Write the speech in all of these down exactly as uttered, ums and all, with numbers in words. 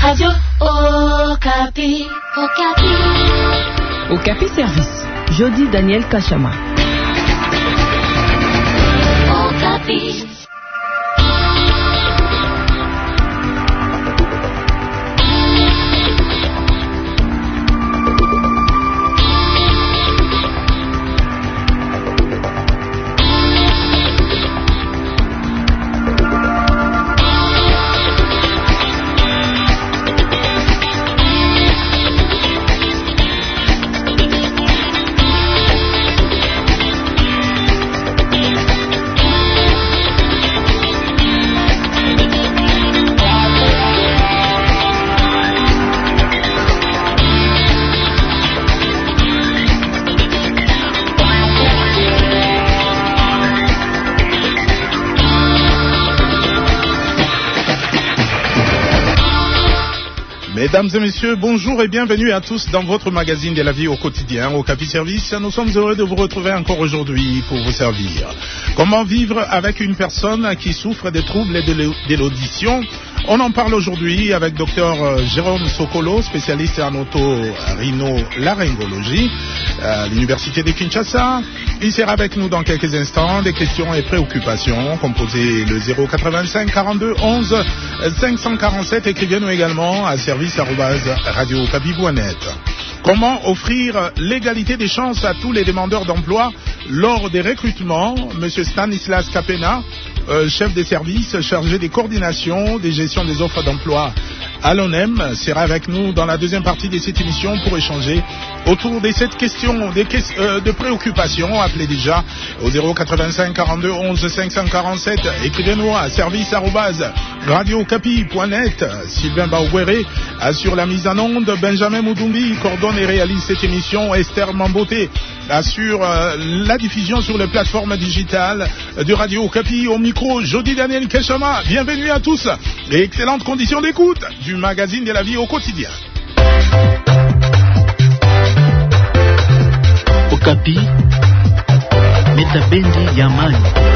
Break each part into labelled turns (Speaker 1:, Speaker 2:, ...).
Speaker 1: Radio Okapi. Okapi.
Speaker 2: Okapi Service. Jody Daniel Kachama.
Speaker 1: Okapi.
Speaker 3: Mesdames et messieurs, bonjour et bienvenue à tous dans votre magazine de la vie au quotidien, Okapi Service. Nous sommes heureux de vous retrouver encore aujourd'hui pour vous servir. Comment vivre avec une personne qui souffre des troubles de l'audition? On en parle aujourd'hui avec docteur Jérôme Sokolo, spécialiste en otorhinolaryngologie à l'université de Kinshasa. Il sera avec nous dans quelques instants. Des questions et préoccupations, composez le zéro quatre-vingt-cinq quarante-deux onze cinq cent quarante-sept. Écrivez-nous également à service arobase radio okapi point net. Comment offrir l'égalité des chances à tous les demandeurs d'emploi lors des recrutements? Monsieur Stanislas Kapena, euh, chef des services chargé des coordinations, des gestions des offres d'emploi à l'O N E M, sera avec nous dans la deuxième partie de cette émission pour échanger autour de cette question des que- euh, de préoccupation. Appelez déjà au zéro quatre-vingt-cinq quarante-deux onze cinq cent quarante-sept. Écrivez-nous à service arobase radio okapi point net. Sylvain Baouguéré assure la mise en onde. Benjamin Moudoumbi coordonne et réalise cette émission. Esther Mamboté assure euh, la diffusion sur les plateformes digitales de Radio Okapi. Au micro, Jody Daniel Kachama. Bienvenue à tous et excellentes conditions d'écoute du magazine de la vie au quotidien.
Speaker 4: Okapi, Metabendi Yamani.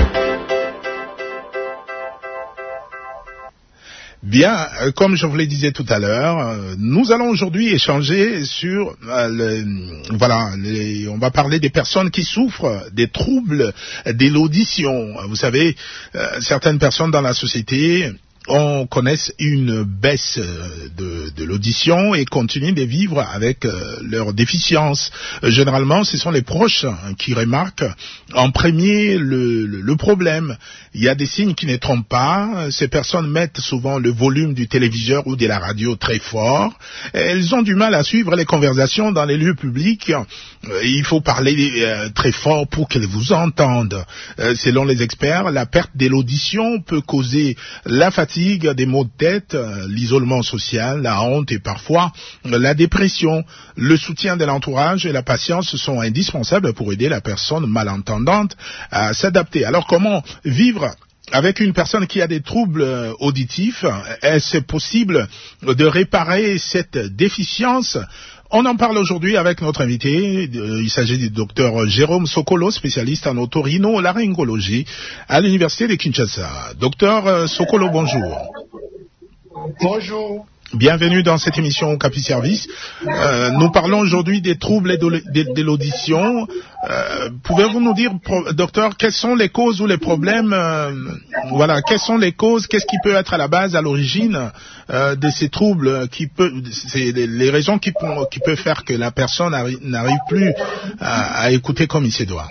Speaker 3: Bien, euh, comme je vous le disais tout à l'heure, euh, nous allons aujourd'hui échanger sur, euh, le, voilà, les, on va parler des personnes qui souffrent des troubles de l'audition. Vous savez, euh, certaines personnes dans la société on connaisse une baisse de, de l'audition et continuent de vivre avec euh, leur déficience. Euh, généralement, ce sont les proches hein, qui remarquent en premier le, le, le problème. Il y a des signes qui ne trompent pas. Ces personnes mettent souvent le volume du téléviseur ou de la radio très fort. Elles ont du mal à suivre les conversations dans les lieux publics. Euh, il faut parler euh, très fort pour qu'elles vous entendent. Euh, selon les experts, la perte de l'audition peut causer la fatigue, des maux de tête, l'isolement social, la honte et parfois la dépression. Le soutien de l'entourage et la patience sont indispensables pour aider la personne malentendante à s'adapter. Alors comment vivre avec une personne qui a des troubles auditifs? Est-ce possible de réparer cette déficience? On en parle aujourd'hui avec notre invité. Il s'agit du docteur Jérôme Sokolo, spécialiste en otorhinolaryngologie à l'université de Kinshasa. Docteur Sokolo, bonjour.
Speaker 5: Bonjour.
Speaker 3: Bienvenue dans cette émission Okapi Service. Euh, nous parlons aujourd'hui des troubles de, de, de l'audition. Euh, pouvez-vous nous dire, docteur, quelles sont les causes ou les problèmes euh, voilà, quelles sont les causes, qu'est-ce qui peut être à la base, à l'origine euh, de ces troubles, qui peut, c'est les raisons qui, qui peuvent faire que la personne n'arrive plus à, à écouter comme il se doit?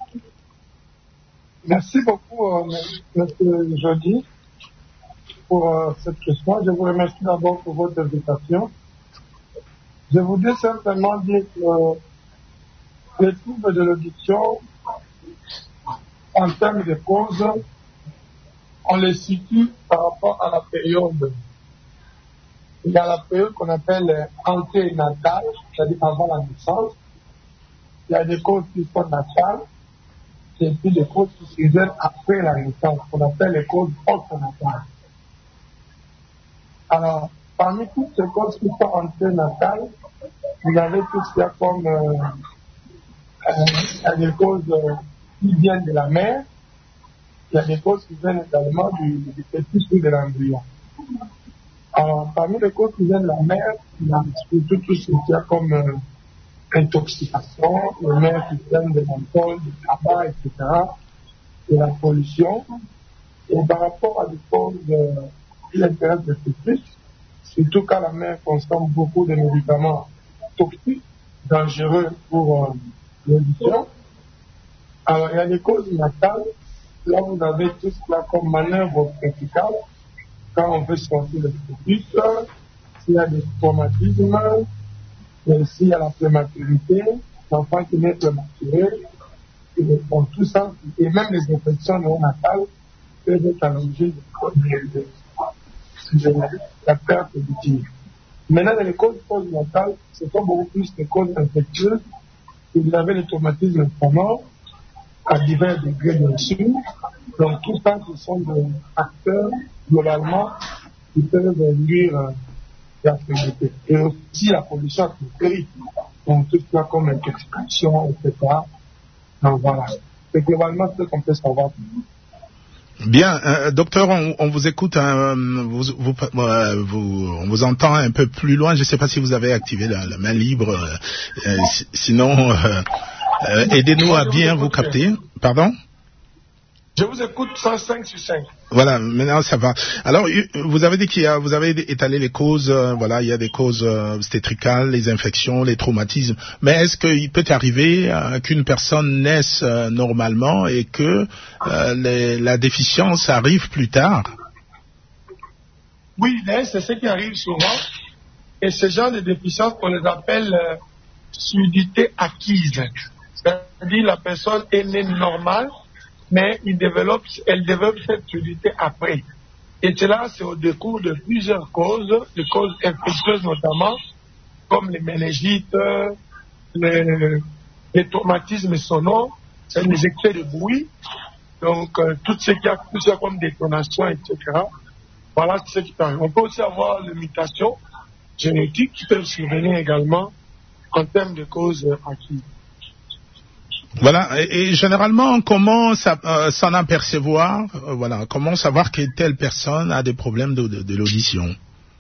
Speaker 5: Merci beaucoup, M. Jody, pour euh, cette question. Je vous remercie d'abord pour votre invitation. Je voudrais simplement dire que euh, les troubles de l'audition, en termes de causes, on les situe par rapport à la période. Il y a la période qu'on appelle anténatale, c'est-à-dire avant la naissance. Il y a des causes qui sont natales, et puis des causes qui surviennent après la naissance, qu'on appelle les causes postnatales. Alors, parmi toutes ces causes qui sont anténatales, vous avez tout ce qu'il y a comme euh, euh, des causes euh, qui viennent de la mère, il y a des causes qui viennent également du, du pétus ou de l'embryon. Alors, parmi les causes qui viennent de la mer, il y a surtout tout ce qu'il y a comme euh, intoxication, les mers qui viennent de l'alcool, du tabac, et cetera, de la pollution. Et par rapport à des causes euh, qui intéressent le plus, surtout quand la mer consomme beaucoup de médicaments toxiques, dangereux pour euh, l'audition. Alors, il y a des causes natales. Là, vous avez tout cela comme manœuvre verticale. Quand on veut sortir le fœtus, s'il y a des traumatismes, mais s'il y a la prématurité, l'enfant qui naît prématuré, et bon, tout ça, et même les infections néonatales peuvent être à l'origine de, de, de, de la perte auditive. Maintenant, dans les causes postnatales, ce sont beaucoup plus des causes infectieuses. Et vous avez les traumatismes inflammatoires à divers degrés bien sûr. Donc tout ça, ce sont des facteurs globalement qui peuvent induire euh, la fragilité. Et aussi la pollution atmosphérique. Donc tout ça comme intoxication, et cetera. Donc voilà. C'est globalement ce qu'on peut savoir.
Speaker 3: Bien, euh, docteur, on, on vous écoute, hein, vous, vous, euh, vous, on vous entend un peu plus loin. Je ne sais pas si vous avez activé la, la main libre. Euh, euh, sinon, euh, euh, aidez-nous à bien vous capter. Pardon ?
Speaker 5: Je vous écoute cent cinq sur cinq.
Speaker 3: Voilà, maintenant ça va. Alors, vous avez dit qu'il y a, vous avez étalé les causes, euh, voilà, il y a des causes euh, obstétricales, les infections, les traumatismes. Mais est-ce qu'il peut arriver euh, qu'une personne naisse euh, normalement et que euh, les, la déficience arrive plus tard?
Speaker 5: Oui, c'est ce qui arrive souvent. Et ce genre de déficience, on les appelle euh, surdité acquise. C'est-à-dire la personne est née normale, mais il développe, elle développe cette surdité après. Et cela, c'est au décours de plusieurs causes, des causes infectieuses notamment, comme les méningites, les, les traumatismes sonores, les excès de bruit, donc euh, tout ce qui a, tout ça comme détonation, et cetera. Voilà ce qui arrive. On peut aussi avoir les mutations génétiques qui peuvent survenir également en termes de causes acquises.
Speaker 3: Voilà, et, et généralement, comment ça, euh, s'en apercevoir, euh, voilà, comment savoir que telle personne a des problèmes de, de, de l'audition?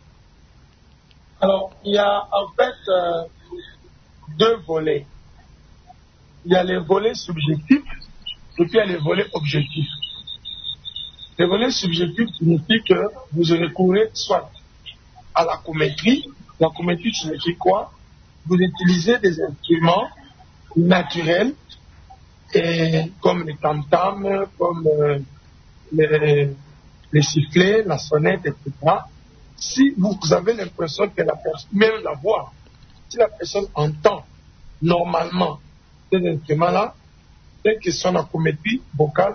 Speaker 5: Alors, il y a en fait euh, deux volets. Il y a les volets subjectifs et puis il y a les volets objectifs. Les volets subjectifs signifient que vous recourez soit à la cométrie. La cométrie signifie quoi? Vous utilisez des instruments naturels, et comme les tam-tams, comme euh, les, les sifflets, la sonnette, et cetera. Si vous, vous avez l'impression que la personne, même la voix, si la personne entend normalement ces instruments-là, c'est que son acométrie vocale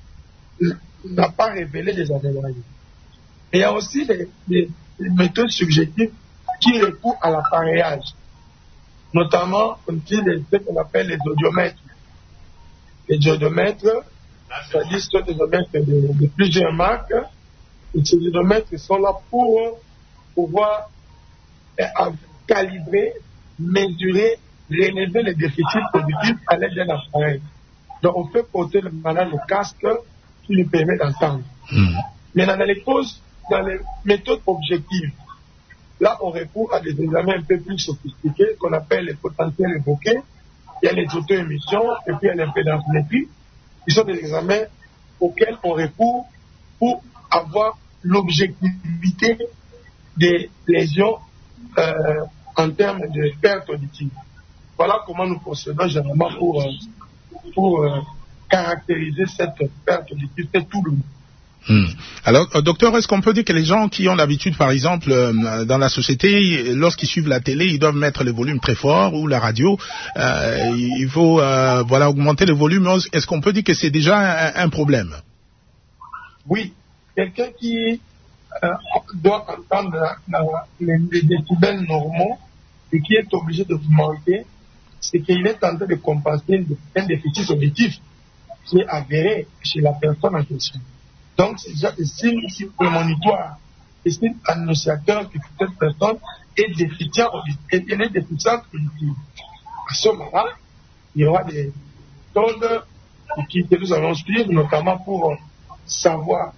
Speaker 5: n'a pas révélé des anomalies. Et il y a aussi des, des, des méthodes subjectives qui recourent à l'appareillage, notamment on utilise ce qu'on appelle les audiomètres. Les diodomètres, c'est-à-dire ce sont des diodomètres de, de plusieurs marques. Et ces diodomètres sont là pour pouvoir eh, calibrer, mesurer, relever les déficits auditifs à l'aide d'un appareil. Donc on peut porter le malade le casque qui lui permet d'entendre. Mmh. Mais dans les causes, dans les méthodes objectives, là on recourt à des examens un peu plus sophistiqués qu'on appelle les potentiels évoqués. Il y a les auto-émissions et puis il y a l'impédancemétrie. Ils sont des examens auxquels on recourt pour avoir l'objectivité des lésions euh, en termes de perte auditive. Voilà comment nous procédons généralement pour, euh, pour euh, caractériser cette perte auditive. C'est tout le monde.
Speaker 3: Hmm. Alors, euh, docteur, est-ce qu'on peut dire que les gens qui ont l'habitude, par exemple, euh, dans la société, lorsqu'ils suivent la télé, ils doivent mettre le volume très fort, ou la radio, euh, il faut euh, voilà, augmenter le volume. Est-ce qu'on peut dire que c'est déjà un, un problème?
Speaker 5: Oui. Quelqu'un qui euh, doit entendre la, la, les, les décibels normaux et qui est obligé de augmenter, c'est qu'il est en train de compenser un déficit auditif qui est avéré chez la personne en question. Donc, c'est déjà des signes prémonitoires, des signes annonciateurs que cette personne est déficiente auditive. À ce moment-là, il y aura des méthodes que nous allons suivre, notamment pour savoir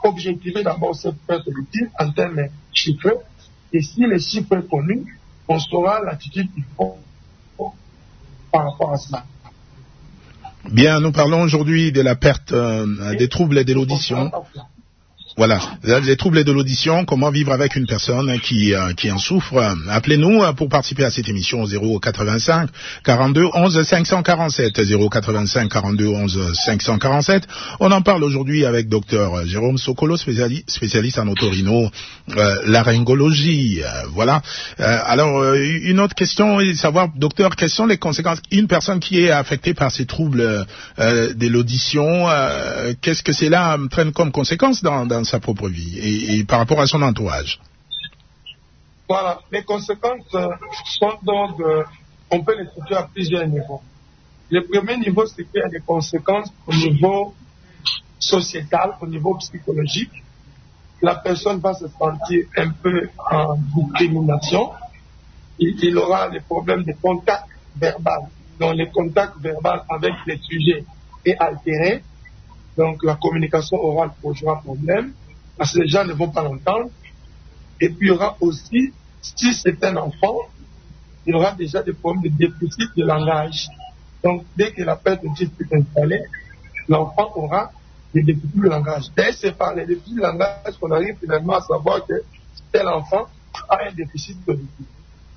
Speaker 5: objectiver d'abord cette perte auditive en termes chiffrés. Et si les chiffres sont connus, on saura l'attitude qu'il faut par rapport à cela.
Speaker 3: Bien, nous parlons aujourd'hui de la perte euh, des troubles de l'audition. Voilà, les troubles de l'audition, comment vivre avec une personne qui euh, qui en souffre. Appelez-nous pour participer à cette émission au zéro quatre-vingt-cinq quarante-deux onze cinq cent quarante-sept, zéro quatre-vingt-cinq quarante-deux onze cinq cent quarante-sept. On en parle aujourd'hui avec docteur Jérôme Sokolo, spécialiste, spécialiste en otorhino, euh, laryngologie. Euh, voilà. Euh, alors, euh, une autre question est de savoir, docteur, quelles sont les conséquences une personne qui est affectée par ces troubles euh, de l'audition, euh, qu'est-ce que cela entraîne comme conséquence dans, dans sa propre vie et, et par rapport à son entourage?
Speaker 5: Voilà, les conséquences euh, sont donc, euh, on peut les situer à plusieurs niveaux. Le premier niveau, c'est qu'il y a des conséquences au niveau sociétal, au niveau psychologique. La personne va se sentir un peu en discrimination. Il, il aura des problèmes de contact verbal. Donc, le contact verbal avec les sujets est altéré. Donc, la communication orale posera problème, parce que les gens ne vont pas l'entendre. Et puis, il y aura aussi, si c'est un enfant, il y aura déjà des problèmes de déficit de langage. Donc, dès que la perte auditive est installée, l'enfant aura des déficits de langage. Et c'est par les déficits de langage qu'on arrive finalement à savoir que tel enfant a un déficit auditif.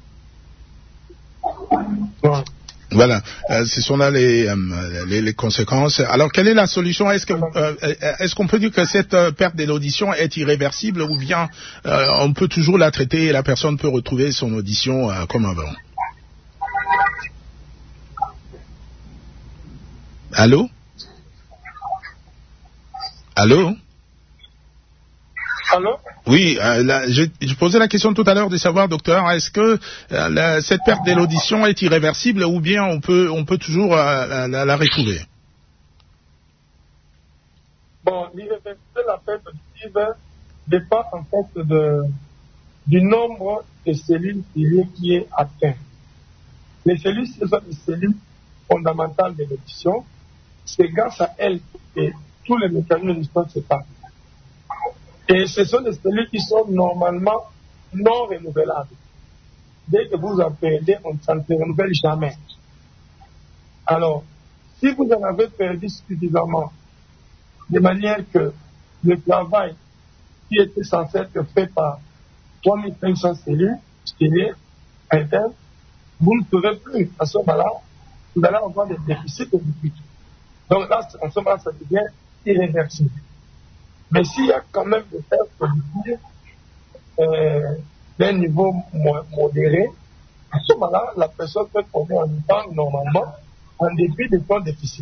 Speaker 5: Voilà.
Speaker 3: Voilà, euh, ce sont là les, euh, les, les conséquences. Alors, quelle est la solution? Est-ce que euh, est-ce qu'on peut dire que cette euh, perte de l'audition est irréversible ou bien euh, on peut toujours la traiter et la personne peut retrouver son audition euh, comme avant? Allô? Allô?
Speaker 5: Allô?
Speaker 3: Oui, euh, là, je, je posais la question tout à l'heure de savoir, docteur, est-ce que euh, la, cette perte de l'audition est irréversible ou bien on peut, on peut toujours euh, la, la retrouver?
Speaker 5: Bon, l'irréversibilité de la perte auditive dépend en fait de, du nombre de cellules qui est atteint. Les cellules, ce sont des cellules fondamentales de l'audition. C'est grâce à elles que tous les mécanismes de l'audition se passent. Et ce sont des cellules qui sont normalement non renouvelables. Dès que vous en perdez, on ne s'en renouvelle jamais. Alors, si vous en avez perdu suffisamment, de manière que le travail qui était censé être fait par trois mille cinq cents cellules stimulées internes, vous ne pourrez plus. À ce moment-là, vous allez avoir des déficits auditifs. Donc là, à ce moment-là, ça devient irréversible. Mais s'il y a quand même des pertes auditives euh, d'un niveau mo- modéré, à ce moment-là, la personne peut tomber en temps normalement en dépit de son déficit.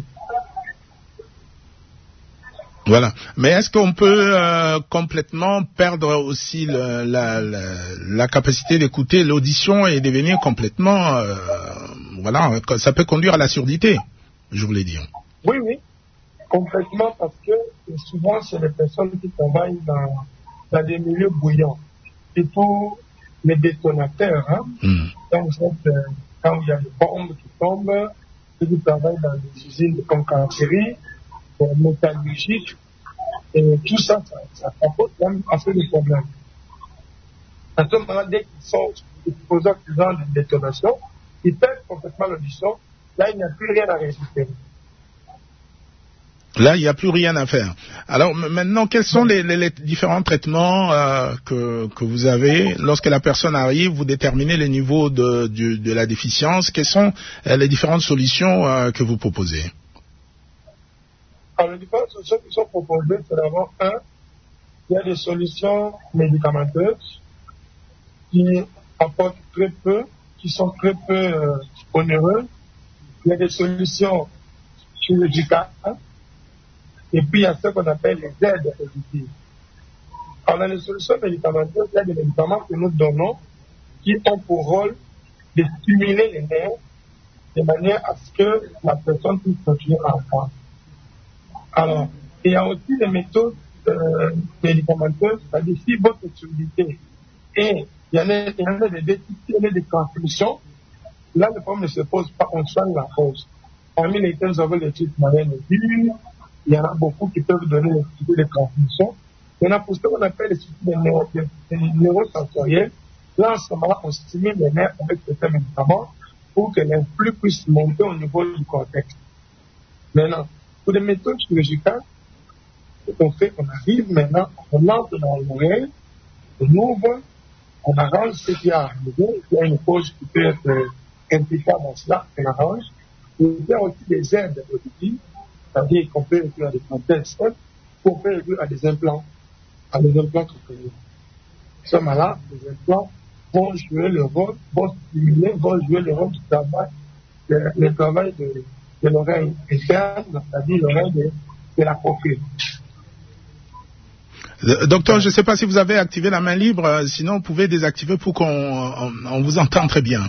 Speaker 3: Voilà. Mais est-ce qu'on peut euh, complètement perdre aussi le, la, la, la capacité d'écouter l'audition et devenir complètement... Euh, voilà, ça peut conduire à la surdité, je voulais dire.
Speaker 5: Oui, oui. Complètement, parce que souvent, c'est les personnes qui travaillent dans, dans des milieux bouillants. Et pour les détonateurs, hein,
Speaker 3: Mm.
Speaker 5: donc, euh, quand il y a des bombes qui tombent, ceux qui travaillent dans des usines de concurrencerie, euh, métallurgiques, et tout ça, ça, ça, ça pose quand même assez de problèmes. À ce moment-là, dès qu'ils sont exposés à ce genre de détonation, ils perdent complètement l'audition. Là, il n'y a plus rien à récupérer.
Speaker 3: Là, il n'y a plus rien à faire. Alors m- maintenant, quels sont les, les, les différents traitements euh, que, que vous avez lorsque la personne arrive? Vous déterminez les niveaux de, de, de la déficience. Quelles sont euh, les différentes solutions euh, que vous proposez?
Speaker 5: Alors, les différentes solutions qui sont proposées, c'est d'abord, un, il y a des solutions médicamenteuses qui apportent très peu, qui sont très peu euh, onéreuses. Il y a des solutions chirurgicales. Et puis, il y a ce qu'on appelle les aides auditives. Alors, dans les solutions médicamenteuses, il y a des médicaments que nous donnons qui ont pour rôle de stimuler les nerfs de manière à ce que la personne puisse continuer à entendre. Alors, il y a aussi des méthodes euh, médicamenteuses, c'est-à-dire si votre surdité et il y en a, il y en a des déficits des transmissions, là, le problème ne se pose pas, on soigne la cause. Parmi lesquels nous avons les types moyennes et dures, il y en a beaucoup qui peuvent donner des difficultés de transmission. Maintenant, pour ce qu'on appelle les circuits de neuro, de, de neurosensoriels, là, en ce moment-là, on stimule les nerfs avec certains médicaments pour que l'influx puisse monter au niveau du cortex. Maintenant, pour les méthodes chirurgicales, ce qu'on fait, on arrive maintenant, on entre dans l'oreille, on ouvre, on arrange ce qu'il y a à l'arrivée, il y a une cause qui peut être euh, implicable dans cela, on arrange. Il y a aussi des aides auditives, c'est-à-dire qu'on peut réduire à des prothèses, qu'on peut réduire à des implants, à des implants cochléaires. Ce moment-là, les implants vont jouer le rôle, vont stimuler, vont jouer le rôle du travail, le, le travail de, de l'oreille interne, c'est-à-dire l'oreille de, de la coquille.
Speaker 3: Docteur, je ne sais pas si vous avez activé la main libre, sinon vous pouvez désactiver pour qu'on on, on vous entende très bien.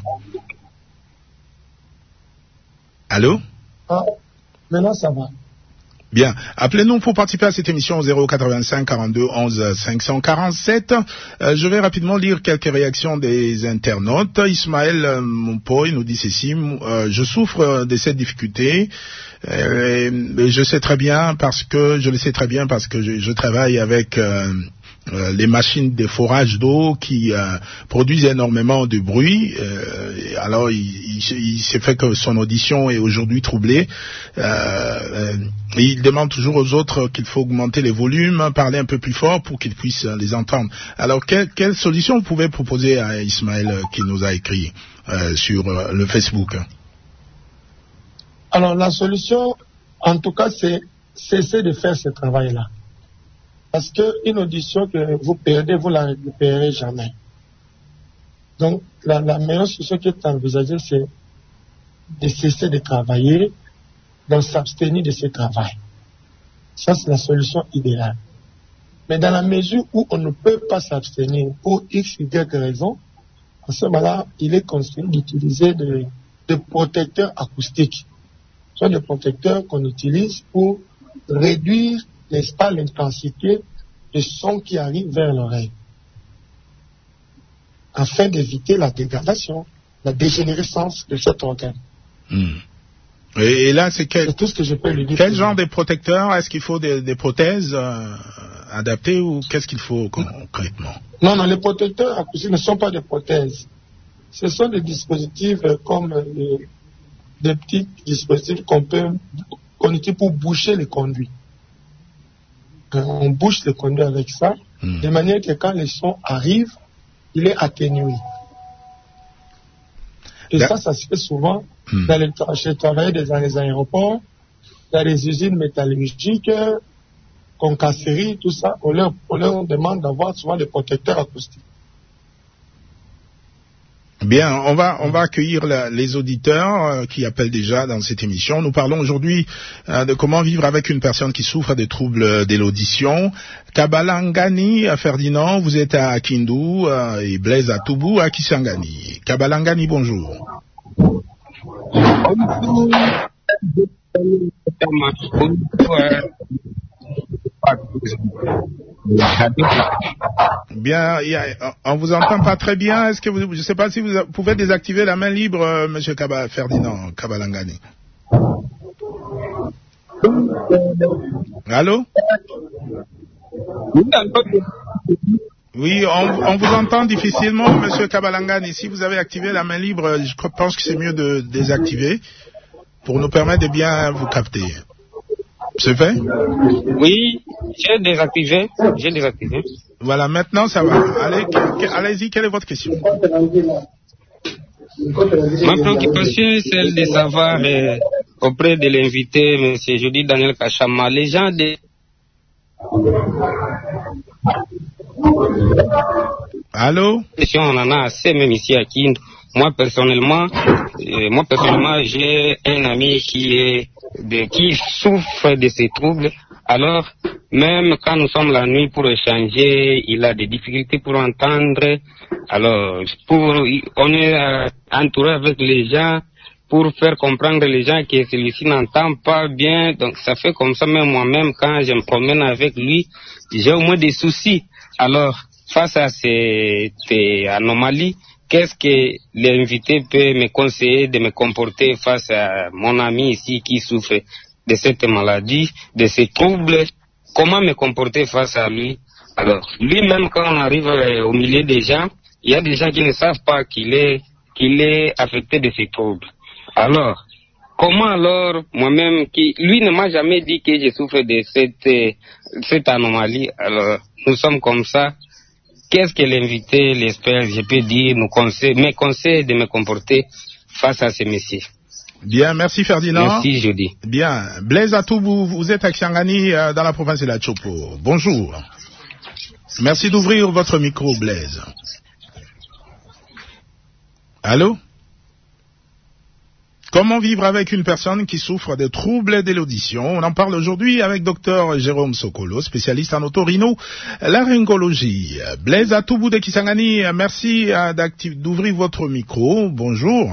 Speaker 3: Allô?
Speaker 5: Ah, maintenant ça va.
Speaker 3: Bien. Appelez-nous pour participer à cette émission au zéro quatre-vingt-cinq quarante-deux onze cinq cent quarante-sept. Euh, je vais rapidement lire quelques réactions des internautes. Ismaël euh, Moupoy nous dit ceci. Euh, je souffre de cette difficulté. Euh, je sais très bien parce que je le sais très bien parce que je, je travaille avec euh, euh, les machines de forage d'eau qui euh, produisent énormément de bruit. Euh, alors il, il, il s'est fait que son audition est aujourd'hui troublée. Euh, et il demande toujours aux autres qu'il faut augmenter les volumes, parler un peu plus fort pour qu'ils puissent les entendre. Alors quelle, quelle solution vous pouvez proposer à Ismaël euh, qui nous a écrit euh, sur euh, le Facebook?
Speaker 5: Alors la solution, en tout cas, c'est cesser de faire ce travail-là. Parce qu'une audition que vous perdez, vous ne la récupérez jamais. Donc la, la meilleure solution qui est envisagée, c'est de cesser de travailler, de s'abstenir de ce travail. Ça, c'est la solution idéale. Mais dans la mesure où on ne peut pas s'abstenir pour X, Y raison, à ce moment-là, il est conseillé d'utiliser des de protecteurs acoustiques. Ce sont des protecteurs qu'on utilise pour réduire, n'est-ce pas, l'intensité de son qui arrive vers l'oreille, afin d'éviter la dégradation, la dégénérescence de cet organe.
Speaker 3: Mmh. Et, et là, c'est quel,
Speaker 5: c'est tout ce que je peux lui dire.
Speaker 3: Quel genre de protecteurs? Est-ce qu'il faut des, des prothèses euh, adaptées ou qu'est-ce qu'il faut concrètement? Non,
Speaker 5: non, les protecteurs acoustiques ne sont pas des prothèses. Ce sont des dispositifs euh, comme les, des petits dispositifs qu'on peut qu'on utilise pour boucher les conduits. Euh, on bouche les conduits avec ça, mmh. de manière que quand les sons arrivent, il est atténué. Et ça, ça se fait souvent mmh. dans les, chez les travailleurs dans les aéroports, dans les usines métallurgiques, concasseries, tout ça. On leur, on leur demande d'avoir souvent des protecteurs acoustiques.
Speaker 3: Bien, on va on va accueillir la, les auditeurs euh, qui appellent déjà dans cette émission. Nous parlons aujourd'hui euh, de comment vivre avec une personne qui souffre des troubles de l'audition. Kabalangani à Ferdinand, vous êtes à Kindu euh, et Blaise à Toubou à Kisangani. Kabalangani, bonjour. Bien, y a, on vous entend pas très bien. Est-ce que vous, je ne sais pas si vous pouvez désactiver la main libre, euh, Monsieur Kaba, Ferdinand Kabalangani. Allô? Oui, on, on vous entend difficilement, Monsieur Kabalangani. Si vous avez activé la main libre, je pense que c'est mieux de désactiver pour nous permettre de bien vous capter. C'est fait?
Speaker 4: Oui, j'ai désactivé. J'ai désactivé.
Speaker 3: Voilà, maintenant ça va. Allez, allez-y, quelle est votre question?
Speaker 4: Ma préoccupation est celle de savoir euh, auprès de l'invité, M. Jody Daniel Kachama, les gens de...
Speaker 3: Allô?
Speaker 4: On en a assez même ici à Kindu. Moi personnellement, euh, moi personnellement, j'ai un ami qui est de, qui souffre de ces troubles. Alors, même quand nous sommes la nuit pour échanger, il a des difficultés pour entendre. Alors, pour, on est euh, entouré avec les gens pour faire comprendre les gens que celui-ci n'entend pas bien. Donc, ça fait comme ça, même moi-même, quand je me promène avec lui, j'ai au moins des soucis. Alors, face à ces, ces anomalies, qu'est-ce que l'invité peut me conseiller de me comporter face à mon ami ici qui souffre de cette maladie, de ces troubles? Comment me comporter face à lui Alors, lui-même, quand on arrive au milieu des gens, il y a des gens qui ne savent pas qu'il est, qu'il est affecté de ces troubles. Alors, comment alors, moi-même, qui, lui ne m'a jamais dit que je souffre de cette, cette anomalie, alors, nous sommes comme ça. Qu'est-ce que l'invité, l'espère, je peux dire, nous conseille, mes conseils de me comporter face à ces messieurs?
Speaker 3: Bien, merci Ferdinand.
Speaker 4: Merci, Jody.
Speaker 3: Bien. Blaise Atoubou, vous êtes à Kiangani, euh, dans la province de la Chopo. Bonjour. Merci d'ouvrir votre micro, Blaise. Allô? Comment vivre avec une personne qui souffre de troubles de l'audition? On en parle aujourd'hui avec docteur Jérôme Sokolo, spécialiste en otorino-laryngologie. Blaise Atoubou de Kisangani, merci d'ouvrir votre micro. Bonjour.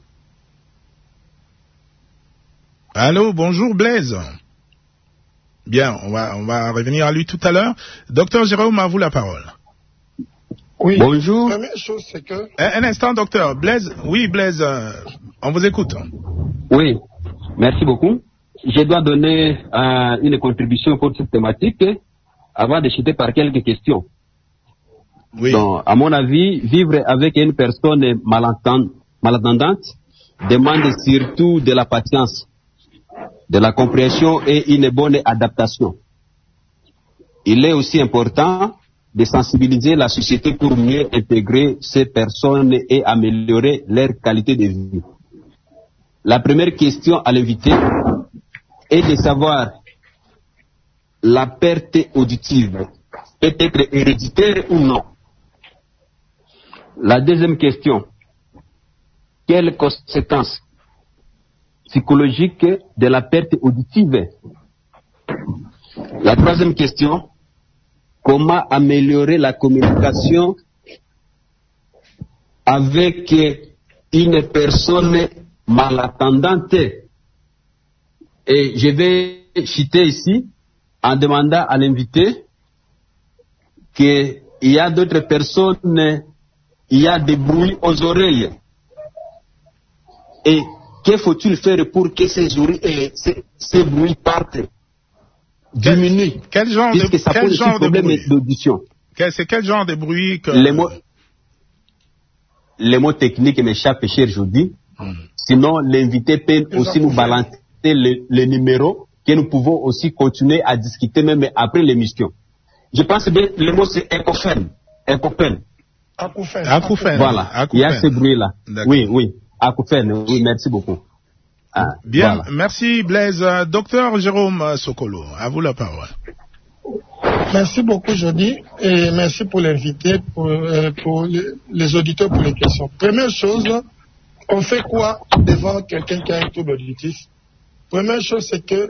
Speaker 3: Allô, bonjour Blaise. Bien, on va, on va revenir à lui tout à l'heure. Docteur Jérôme, à vous la parole.
Speaker 5: Oui.
Speaker 4: Bonjour.
Speaker 5: La première chose, c'est que...
Speaker 3: Un, un instant, docteur. Blaise, oui, Blaise, euh, on vous écoute.
Speaker 6: Oui, merci beaucoup. Je dois donner euh, une contribution pour cette thématique avant de chuter par quelques questions.
Speaker 3: Oui.
Speaker 6: Donc, à mon avis, vivre avec une personne malentend- malentendante demande surtout de la patience, de la compréhension et une bonne adaptation. Il est aussi important de sensibiliser la société pour mieux intégrer ces personnes et améliorer leur qualité de vie. La première question à l'invité est de savoir la perte auditive peut être héréditaire ou non. La deuxième question, quelles conséquences psychologiques de la perte auditive? La troisième question, comment améliorer la communication avec une personne malentendante? Et je vais citer ici en demandant à l'invité qu'il y a d'autres personnes, il y a des bruits aux oreilles. Et que faut-il faire pour que ces, oreilles, euh, ces, ces bruits partent, diminuent,
Speaker 3: quel genre de,
Speaker 6: puisque ça
Speaker 3: quel
Speaker 6: pose
Speaker 3: genre
Speaker 6: aussi problème
Speaker 3: de bruit?
Speaker 6: d'audition.
Speaker 3: Quel, c'est quel genre de bruit que...
Speaker 6: Les mots, les mots techniques m'échappent, cher Jody.
Speaker 3: Hmm.
Speaker 6: Sinon, l'invité peut aussi nous balancer le, le numéro que nous pouvons aussi continuer à discuter même après l'émission. Je pense bien le mot c'est écophène. Écophène.
Speaker 5: Acouphène.
Speaker 3: Acouphène.
Speaker 6: Voilà.
Speaker 3: Acouphène.
Speaker 6: Il y a ce bruit-là.
Speaker 3: D'accord.
Speaker 6: Oui, oui. Acouphène. Oui, merci beaucoup. Ah,
Speaker 3: Bien,
Speaker 6: voilà.
Speaker 3: merci Blaise. Euh, Docteur Jérôme Sokolo, à vous la parole.
Speaker 5: Merci beaucoup, Jody, et merci pour l'invité, pour, euh, pour les, les auditeurs pour les questions. Première chose, on fait quoi devant quelqu'un qui a un trouble auditif? Première chose, c'est que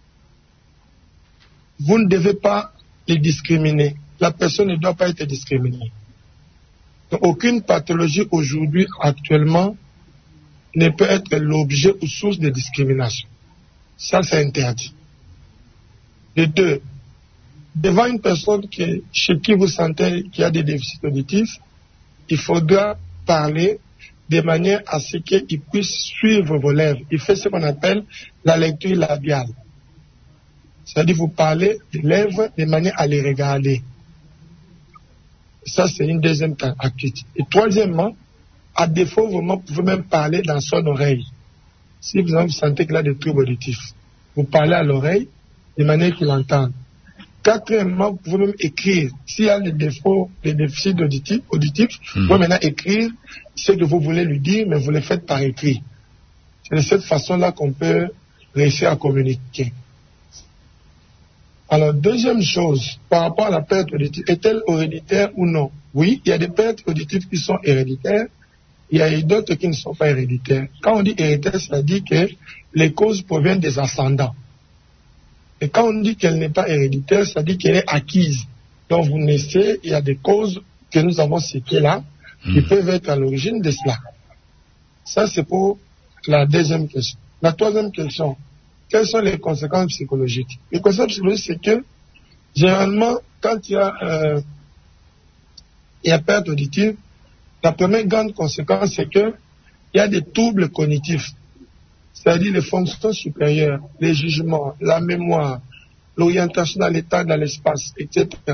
Speaker 5: vous ne devez pas les discriminer. La personne ne doit pas être discriminée. Donc, aucune pathologie aujourd'hui, actuellement, ne peut être l'objet ou source de discrimination. Ça, c'est interdit. De deux, devant une personne qui, chez qui vous sentez qu'il y a des déficits auditifs, il faudra parler de manière à ce qu'il puisse suivre vos lèvres. Il fait ce qu'on appelle la lecture labiale. C'est-à-dire vous parlez des lèvres de manière à les regarder. Ça, c'est une deuxième activité. Et troisièmement, à défaut, vous pouvez même parler dans son oreille. Si vous, vous sentez qu'il a des troubles auditifs, vous parlez à l'oreille de manière qu'il entende. Quatrièmement, vous pouvez même écrire. S'il y a des défauts, des déficits auditifs, auditifs mmh. vous pouvez maintenant écrire ce que vous voulez lui dire, mais vous le faites par écrit. C'est de cette façon-là qu'on peut réussir à communiquer. Alors, deuxième chose, par rapport à la perte auditive, est-elle héréditaire ou non? Oui, il y a des pertes auditives qui sont héréditaires, il y a d'autres qui ne sont pas héréditaires. Quand on dit héréditaire, ça dit que les causes proviennent des ascendants. Et quand on dit qu'elle n'est pas héréditaire, ça dit qu'elle est acquise. Donc vous naissez, il y a des causes que nous avons citées là, qui mmh. peuvent être à l'origine de cela. Ça, c'est pour la deuxième question. La troisième question, quelles sont les conséquences psychologiques? Les conséquences psychologiques, c'est que, généralement, quand il y a, euh, il y a perte auditive, la première grande conséquence, c'est que il y a des troubles cognitifs. C'est-à-dire les fonctions supérieures, les jugements, la mémoire, l'orientation dans l'état, dans l'espace, et cetera.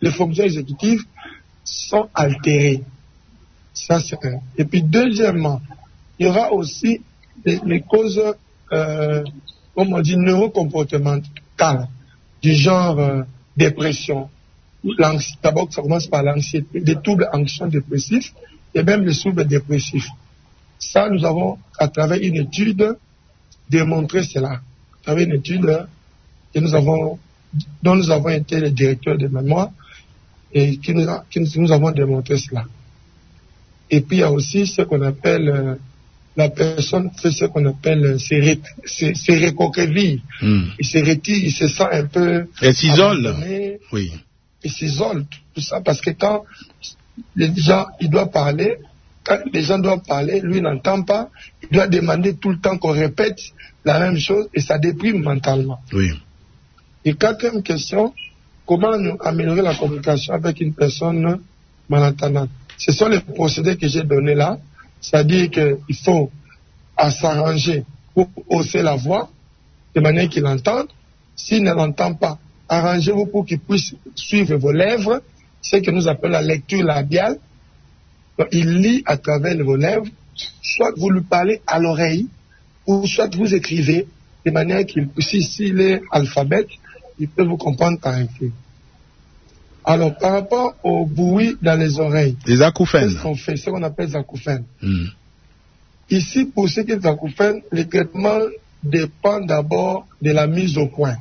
Speaker 5: les fonctions exécutives sont altérées. Ça, c'est un. Et puis, deuxièmement, il y aura aussi les, les causes, euh, comme on dit, neurocomportementales, du genre euh, dépression. D'abord, ça commence par l'anxiété, des troubles anxieux-dépressifs, et même les troubles dépressifs. Ça, nous avons, à travers une étude, démontré cela. À travers une étude que nous avons, dont nous avons été les directeurs de mémoire, et qui nous, a, qui nous avons démontré cela. Et puis, il y a aussi ce qu'on appelle, euh, la personne fait ce qu'on appelle, c'est récoqueville. Mm. Il se retire, il se sent un peu...
Speaker 3: Elle s'isole. Oui.
Speaker 5: Il s'isole, tout ça, parce que quand les gens, il doit parler, quand les gens doivent parler, lui n'entend pas, il doit demander tout le temps qu'on répète la même chose, et ça déprime mentalement.
Speaker 3: Oui.
Speaker 5: Et quatrième question, comment nous améliorer la communication avec une personne malentendante? Ce sont les procédés que j'ai donnés là, c'est-à-dire qu'il faut s'arranger pour hausser la voix, de manière qu'il entende. S'il ne l'entend pas, arrangez-vous pour qu'il puisse suivre vos lèvres, ce que nous appelons la lecture labiale. Donc, il lit à travers vos lèvres, soit vous lui parlez à l'oreille, ou soit vous écrivez, de manière qu'il puisse, s'il est alphabète, il peut vous comprendre par écrit. Alors, par rapport au bruit dans les oreilles,
Speaker 3: les acouphènes,
Speaker 5: qu'est-ce qu'on fait? Ce qu'on appelle les acouphènes.
Speaker 3: Mm.
Speaker 5: Ici, pour ce qui est des acouphènes, le traitement dépend d'abord de la mise au point.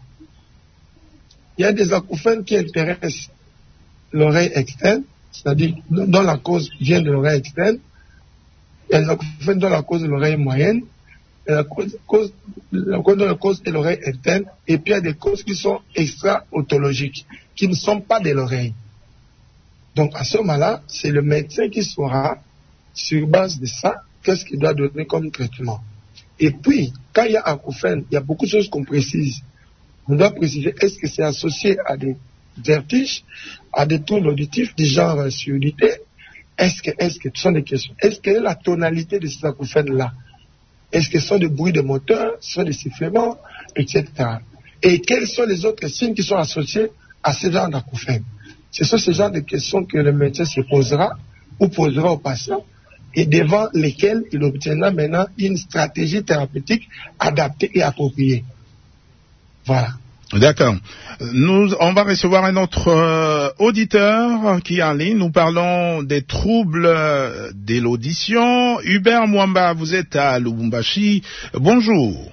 Speaker 5: Il y a des acouphènes qui intéressent l'oreille externe, c'est-à-dire dont la cause vient de l'oreille externe. Il y a des acouphènes dont la cause est l'oreille moyenne, et la cause, cause, la cause dont la cause est l'oreille interne, et puis il y a des causes qui sont extra-otologiques, qui ne sont pas de l'oreille. Donc à ce moment-là, c'est le médecin qui saura, sur base de ça, qu'est-ce qu'il doit donner comme traitement. Et puis, quand il y a acouphène, il y a beaucoup de choses qu'on précise. On doit préciser, est-ce que c'est associé à des vertiges, à des troubles auditifs du genre euh, surdité? Est-ce que, est-ce que, ce sont des questions. Est-ce que la tonalité de ces acouphènes-là? Est-ce que ce sont des bruits de moteur, ce sont des sifflements, et cetera. Et quels sont les autres signes qui sont associés à ce genre d'acouphènes? Ce sont ces genres de questions que le médecin se posera ou posera au patient et devant lesquelles il obtiendra maintenant une stratégie thérapeutique adaptée et appropriée. Voilà.
Speaker 3: D'accord. Nous, on va recevoir un autre euh, auditeur qui est en ligne. Nous parlons des troubles euh, de l'audition. Hubert Mwamba, vous êtes à Lubumbashi. Bonjour.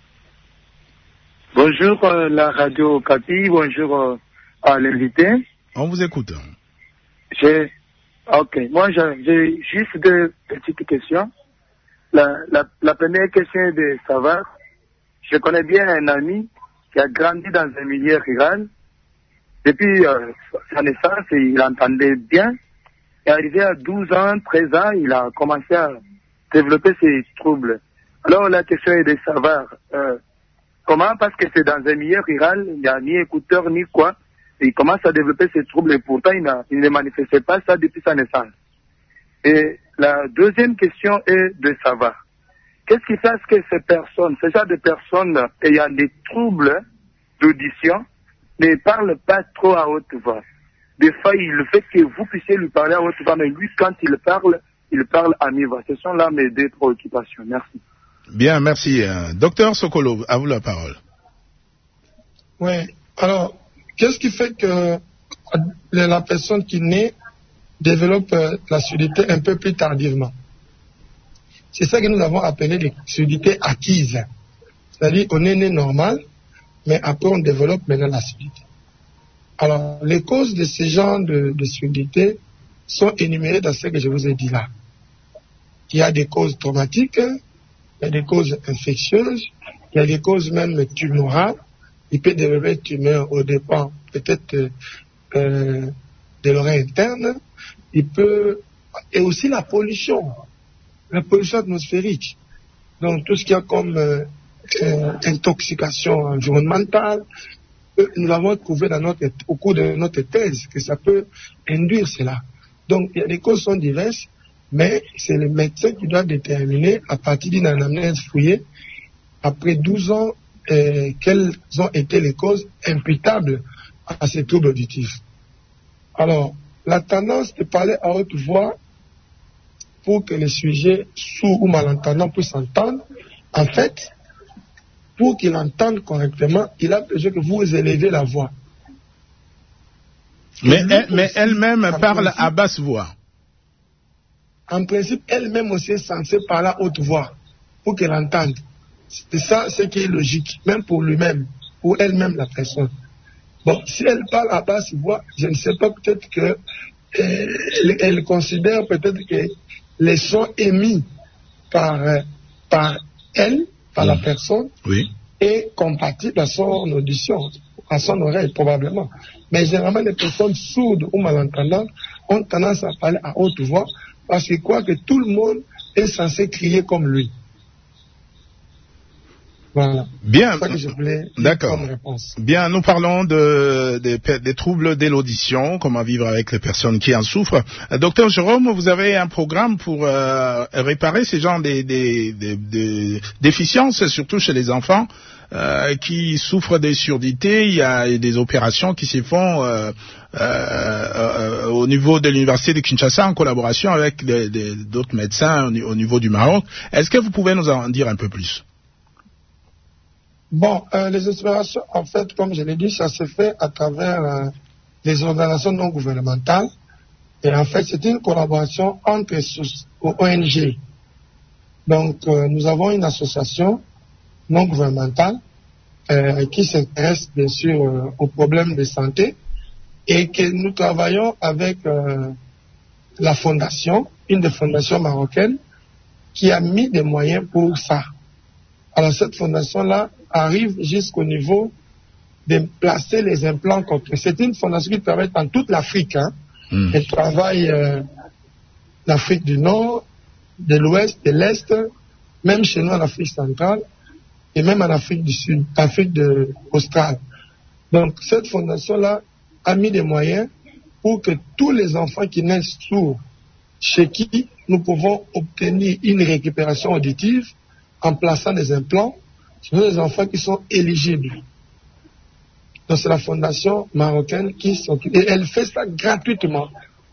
Speaker 7: Bonjour euh, la radio Okapi, bonjour euh, à l'invité.
Speaker 3: On vous écoute.
Speaker 7: J'ai, ok, moi j'ai, j'ai juste deux petites questions. La, la, la première question est de savoir, je connais bien un ami qui a grandi dans un milieu rural. Depuis euh, sa naissance, il entendait bien. Et arrivé à douze ans, treize ans, il a commencé à développer ses troubles. Alors la question est de savoir euh, comment, parce que c'est dans un milieu rural, il n'y a ni écouteur ni quoi, et il commence à développer ses troubles et pourtant il, il ne manifestait pas ça depuis sa naissance. Et la deuxième question est de savoir, qu'est-ce qui fait que ces personnes, ce genre de personnes ayant des troubles d'audition, ne parlent pas trop à haute voix? Des fois, il fait que vous puissiez lui parler à haute voix, mais lui, quand il parle, il parle à mi-voix. Ce sont là mes deux préoccupations. Merci.
Speaker 3: Bien, merci. Euh, docteur Sokolo, à vous la parole.
Speaker 5: Oui. Alors, qu'est-ce qui fait que la personne qui naît développe euh, la surdité un peu plus tardivement? C'est ça que nous avons appelé les surdités acquises. C'est-à-dire qu'on est né normal, mais après on développe maintenant la surdité. Alors, les causes de ce genre de, de surdité sont énumérées dans ce que je vous ai dit là. Il y a des causes traumatiques, il y a des causes infectieuses, il y a des causes même tumorales. Il peut développer une tumeur au dépend peut-être euh, de l'oreille interne. Il peut, et aussi la pollution, la pollution atmosphérique. Donc tout ce qu'il y a comme euh, euh, intoxication environnementale, euh, nous l'avons trouvé dans notre, au cours de notre thèse que ça peut induire cela. Donc il y a des causes sont diverses, mais c'est le médecin qui doit déterminer à partir d'une anamnèse fouillée, après douze ans, euh, quelles ont été les causes imputables à ces troubles auditifs. Alors, la tendance de parler à haute voix pour que les sujets sourds ou malentendants puissent entendre, en fait, pour qu'ils entendent correctement, il a besoin que vous élevez la voix.
Speaker 3: Mais, elle, mais elle-même parle principe, à basse voix.
Speaker 5: En principe, elle-même aussi est censée parler à haute voix pour qu'elle entende. C'est ça ce qui est logique, même pour lui-même, pour elle-même la personne. Bon, si elle parle à basse voix, je ne sais pas, peut-être que euh, elle, elle considère peut-être que les sons émis par, euh, par elle, par mmh. la personne,
Speaker 3: oui.
Speaker 5: est compatible à son audition, à son oreille probablement. Mais généralement, les personnes sourdes ou malentendantes ont tendance à parler à haute voix parce qu'ils croient que tout le monde est censé crier comme lui. Voilà.
Speaker 3: Bien.
Speaker 5: C'est ça que je voulais
Speaker 3: D'accord.
Speaker 5: comme réponse.
Speaker 3: Bien, nous parlons de, de, des troubles de l'audition, comment vivre avec les personnes qui en souffrent. Euh, docteur Jérôme, vous avez un programme pour euh, réparer ces genres de, de, de, de déficiences, surtout chez les enfants euh, qui souffrent des surdité. Il y a des opérations qui se font euh, euh, euh, au niveau de l'université de Kinshasa en collaboration avec de, de, d'autres médecins au, au niveau du Maroc. Est-ce que vous pouvez nous en dire un peu plus?
Speaker 5: Bon, euh, les opérations, en fait, comme je l'ai dit, ça se fait à travers euh, les organisations non gouvernementales. Et en fait, c'est une collaboration entre les O N G. Donc, euh, nous avons une association non gouvernementale euh, qui s'intéresse, bien sûr, euh, aux problèmes de santé et que nous travaillons avec euh, la fondation, une des fondations marocaines, qui a mis des moyens pour ça. Alors, cette fondation-là arrive jusqu'au niveau de placer les implants complets. C'est une fondation qui travaille dans toute l'Afrique. Hein. Mmh. Elle travaille euh, l'Afrique du Nord, de l'Ouest, de l'Est, même chez nous en Afrique centrale, et même en Afrique du Sud, Afrique de, australe. Donc, cette fondation-là a mis des moyens pour que tous les enfants qui naissent sourds, chez qui nous pouvons obtenir une récupération auditive en plaçant des implants, ce sont des enfants qui sont éligibles. Donc c'est la fondation marocaine qui s'occupe. Et elle fait ça gratuitement.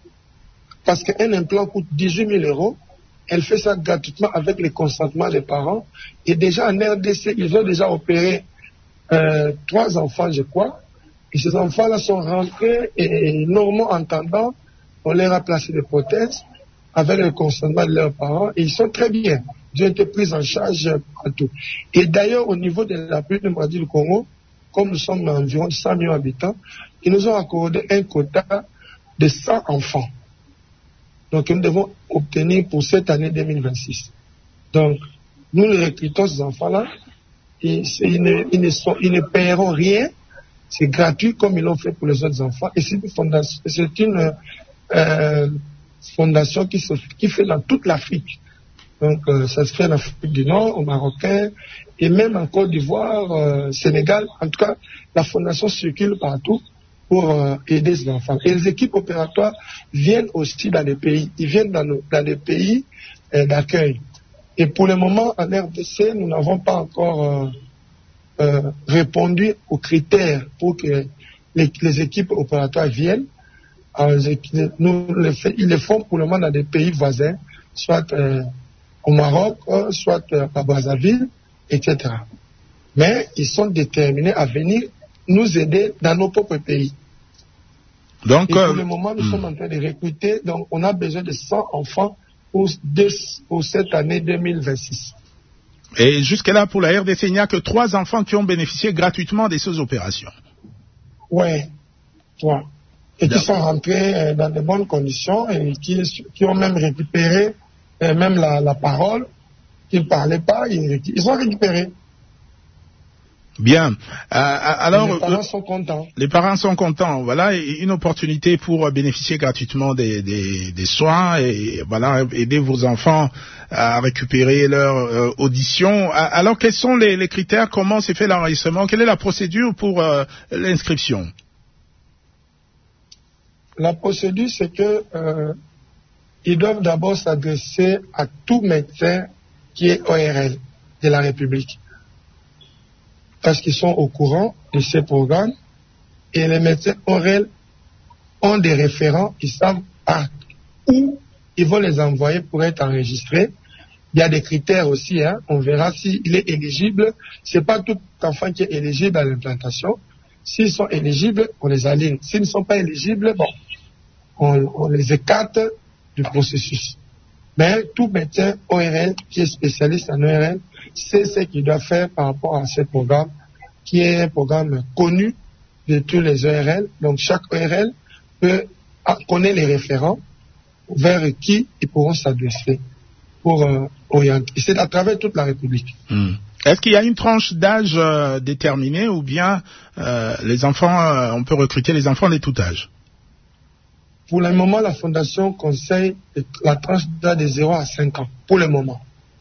Speaker 5: Parce qu'un implant coûte dix-huit mille euros. Elle fait ça gratuitement avec le consentement des parents. Et déjà en R D C, ils ont déjà opéré euh, trois enfants, je crois. Et ces enfants-là sont rentrés et normalement entendant, on leur a placé des prothèses avec le consentement de leurs parents. Et ils sont très bien. Ils ont été pris en charge partout. Et d'ailleurs, au niveau de la République démocratique du Congo, comme nous sommes environ cent millions d'habitants, ils nous ont accordé un quota de cent enfants. Donc, nous devons obtenir pour cette année deux mille vingt-six. Donc, nous recrutons ces enfants-là. Et ils, ne, ils, ne sont, ils ne paieront rien. C'est gratuit comme ils l'ont fait pour les autres enfants. Et c'est une fondation, c'est une euh, fondation qui, se, qui fait dans toute l'Afrique. Donc, euh, ça se fait en Afrique du Nord, au Marocain, et même en Côte d'Ivoire, euh, Sénégal. En tout cas, la fondation circule partout pour euh, aider ces enfants. Et les équipes opératoires viennent aussi dans les pays. Ils viennent dans, nos, dans les pays euh, d'accueil. Et pour le moment, en R D C, nous n'avons pas encore euh, euh, répondu aux critères pour que les, les équipes opératoires viennent. Alors, nous, les fait, ils le font pour le moment dans des pays voisins, soit euh, au Maroc, soit à Brazzaville, et cetera. Mais ils sont déterminés à venir nous aider dans nos propres pays. Donc, et pour euh, le moment, nous hmm. sommes en train de recruter, donc on a besoin de cent enfants pour, de, pour cette année deux mille vingt-six.
Speaker 3: Et jusque-là, pour la R D C, il n'y a que trois enfants qui ont bénéficié gratuitement de ces opérations.
Speaker 5: Oui, trois. Et qui sont rentrés dans de bonnes conditions et qui, qui ont même récupéré et même la, la parole, qu'ils ne parlaient pas, ils, ils ont récupéré.
Speaker 3: Bien. Euh, alors,
Speaker 5: les parents sont contents.
Speaker 3: Les parents sont contents. Voilà, une opportunité pour bénéficier gratuitement des, des, des soins et voilà, aider vos enfants à récupérer leur euh, audition. Alors, quels sont les, les critères? Comment s'est fait l'enregistrement? Quelle est la procédure pour euh, l'inscription?
Speaker 5: La procédure, c'est que euh, ils doivent d'abord s'adresser à tout médecin qui est O R L de la République. Parce qu'ils sont au courant de ces programmes et les médecins O R L ont des référents, ils savent à où ils vont les envoyer pour être enregistrés. Il y a des critères aussi, hein. On verra s'il est éligible. C'est pas tout enfant qui est éligible à l'implantation. S'ils sont éligibles, on les aligne. S'ils ne sont pas éligibles, bon, on, on les écarte du processus. Mais tout médecin O R L qui est spécialiste en O R L sait ce qu'il doit faire par rapport à ce programme, qui est un programme connu de tous les O R L. Donc chaque O R L peut connaître les référents vers qui ils pourront s'adresser pour euh, orienter. Et c'est à travers toute la République.
Speaker 3: Mmh. Est-ce qu'il y a une tranche d'âge euh, déterminée ou bien euh, les enfants, euh, on peut recruter les enfants de tout âge?
Speaker 5: Pour le moment, la Fondation conseille la tranche d'âge de zéro à cinq ans, pour le moment.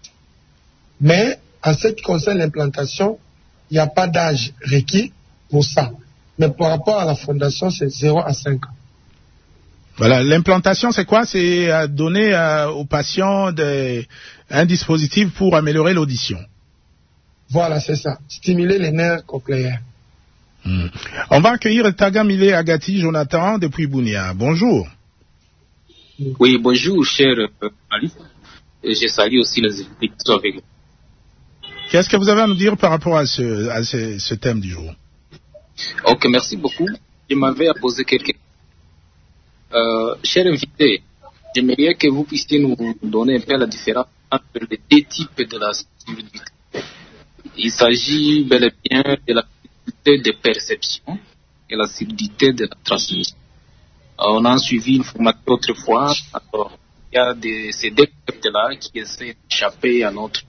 Speaker 5: Mais, en ce qui concerne l'implantation, il n'y a pas d'âge requis pour ça. Mais par rapport à la Fondation, c'est zéro à cinq ans.
Speaker 3: Voilà, l'implantation, c'est quoi? C'est euh, donner euh, aux patients des, un dispositif pour améliorer l'audition.
Speaker 5: Voilà, c'est ça. Stimuler les nerfs cochléaires.
Speaker 3: Mmh. On va accueillir Tagamile Agati Jonathan depuis Bunia. Bonjour.
Speaker 8: Oui, bonjour, cher Ali. Et je salue aussi les invités qui sont avec nous.
Speaker 3: Qu'est-ce que vous avez à nous dire par rapport à ce, à ce, ce thème du jour?
Speaker 8: Ok, merci beaucoup. Je m'avais à poser quelques questions. Euh, cher invité, j'aimerais que vous puissiez nous donner un peu la différence entre les deux types de la surdité. Il s'agit bel et bien de la surdité de perception et la surdité de la transmission. Euh, on a suivi une formation autrefois. Alors, il y a des, ces deux concepts-là qui essaient d'échapper à notre,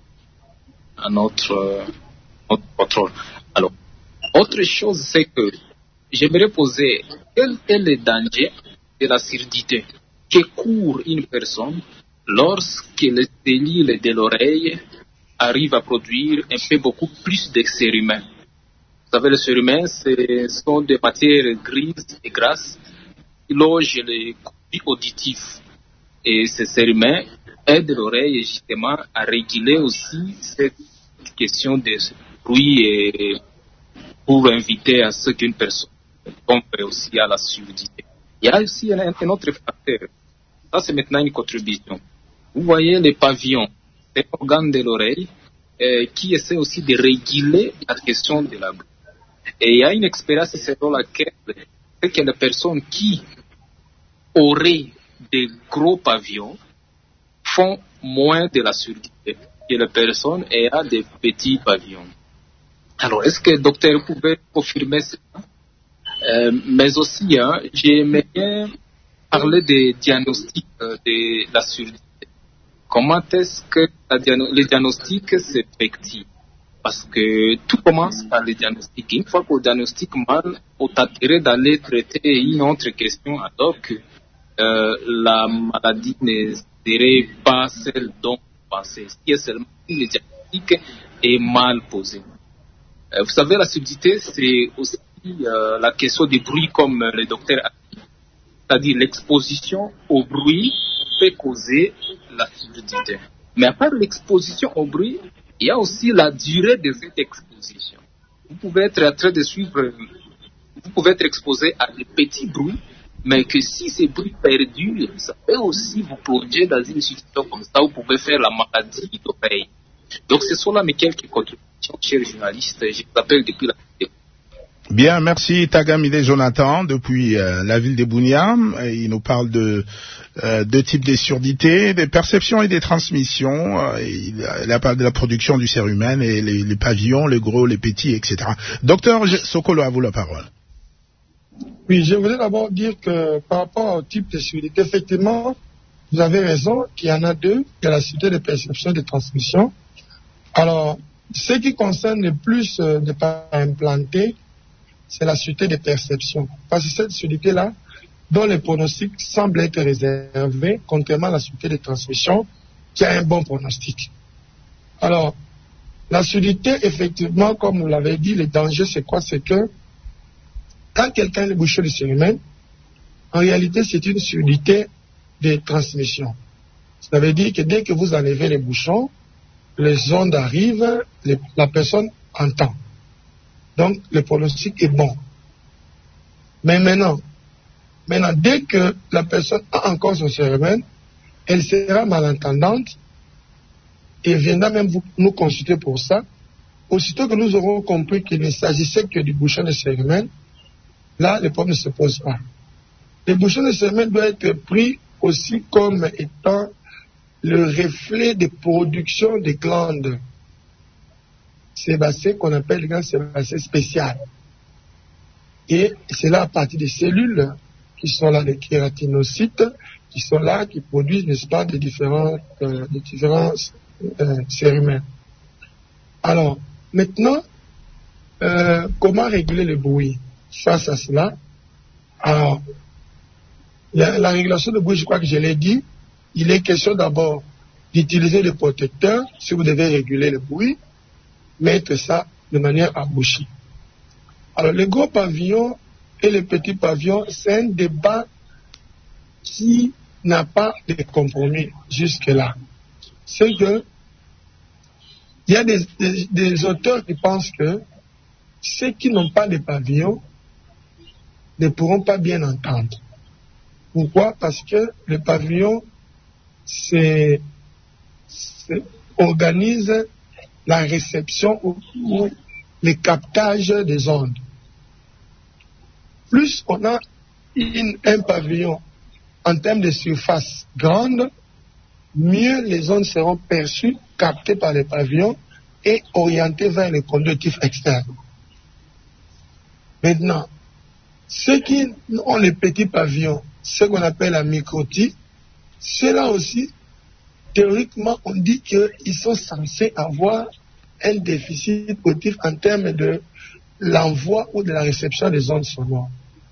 Speaker 8: à notre, euh, notre contrôle. Alors, autre chose, c'est que j'aimerais poser quel est le danger de la surdité que court une personne lorsque les cellules de l'oreille arrivent à produire un peu beaucoup plus de cérumen. Vous savez, le cérumen, ce sont des matières grises et grasses qui logent les conduits auditifs. Et ces cérumen aident l'oreille justement à réguler aussi cette question de bruit et pour inviter à ce qu'une personne tombe aussi à la surdité. Il y a aussi un, un autre facteur. Ça, c'est maintenant une contribution. Vous voyez les pavillons, les organes de l'oreille, euh, qui essaient aussi de réguler la question de la bouche. Et il y a une expérience selon laquelle c'est que les personnes qui auraient des gros pavillons font moins de la surdité que les personnes ayant des petits pavillons. Alors, est-ce que le docteur pouvait confirmer ça? Euh, mais aussi, hein, j'aimerais bien parler des diagnostics euh, de la surdité. Comment est-ce que la diagno- le diagnostic s'effectue? Parce que tout commence par le diagnostic. Une fois qu'on diagnostique mal, on a intérêt d'aller traiter une autre question alors que euh, la maladie ne serait pas celle dont on pensait. Si seulement le diagnostic est mal posé. Euh, vous savez, la surdité, c'est aussi euh, la question du bruit, comme le docteur a dit. C'est-à-dire l'exposition au bruit peut causer la surdité. Mais à part l'exposition au bruit, il y a aussi la durée de cette exposition. Vous pouvez être en train de suivre, vous pouvez être exposé à des petits bruits, mais que si ces bruits perdurent, ça peut aussi vous plonger dans une situation comme ça, vous pouvez faire la maladie d'oreille. Donc ce sont là mes quelques contributions, chers journalistes. Je vous appelle depuis la vidéo.
Speaker 3: Bien, merci Tagamile Jonathan depuis euh, la ville de Bunia. Il nous parle de euh, deux types de surdité, des perceptions et des transmissions. Euh, il, il a parlé de la production du cérumen et les, les pavillons, les gros, les petits, et cetera. Docteur Sokolo, à vous la parole.
Speaker 5: Oui, je voudrais d'abord dire que par rapport au type de surdité, effectivement, vous avez raison qu'il y en a deux. Il y a la surdité de perception et de transmission. Alors, ce qui concerne le plus euh, de pas implanter, c'est la surdité de perception. Parce que cette surdité-là, dont le pronostic semble être réservé, contrairement à la surdité de transmission, qui a un bon pronostic. Alors, la surdité, effectivement, comme vous l'avez dit, le danger, c'est quoi? C'est que quand quelqu'un est bouché de cérumen, en réalité, c'est une surdité de transmission. Ça veut dire que dès que vous enlevez les bouchons, les ondes arrivent, les, la personne entend. Donc, le pronostic est bon. Mais maintenant, Maintenant, dès que la personne a encore son cérumen, elle sera malentendante et viendra même vous, nous consulter pour ça. Aussitôt que nous aurons compris qu'il ne s'agissait que du bouchon de cérumen, là, le problème ne se pose pas. Le bouchon de cérumen doit être pris aussi comme étant le reflet de production des glandes sébacées qu'on appelle les glandes sébacées spéciales. Et c'est là à partir des cellules qui sont là, les kératinocytes, qui sont là, qui produisent, n'est-ce pas, des différents, euh, des différents euh, cérumens. Alors, maintenant, euh, comment réguler le bruit face à cela? Alors, la, la régulation de bruit, je crois que je l'ai dit, il est question d'abord d'utiliser le protecteur, si vous devez réguler le bruit, mettre ça de manière à boucher. Alors, les gros pavillons et les petits pavillons, c'est un débat qui n'a pas de compromis jusque-là. C'est que il y a des, des, des auteurs qui pensent que ceux qui n'ont pas de pavillons ne pourront pas bien entendre. Pourquoi? Parce que le pavillon c'est, c'est, organise la réception ou, ou le captage des ondes. Plus on a une, un pavillon en termes de surface grande, mieux les ondes seront perçues, captées par les pavillons et orientées vers les conductifs externes. Maintenant, ceux qui ont les petits pavillons, ce qu'on appelle la microtille, ceux-là aussi, théoriquement, on dit qu'ils sont censés avoir un déficit auditif en termes de l'envoi ou de la réception des ondes sonores.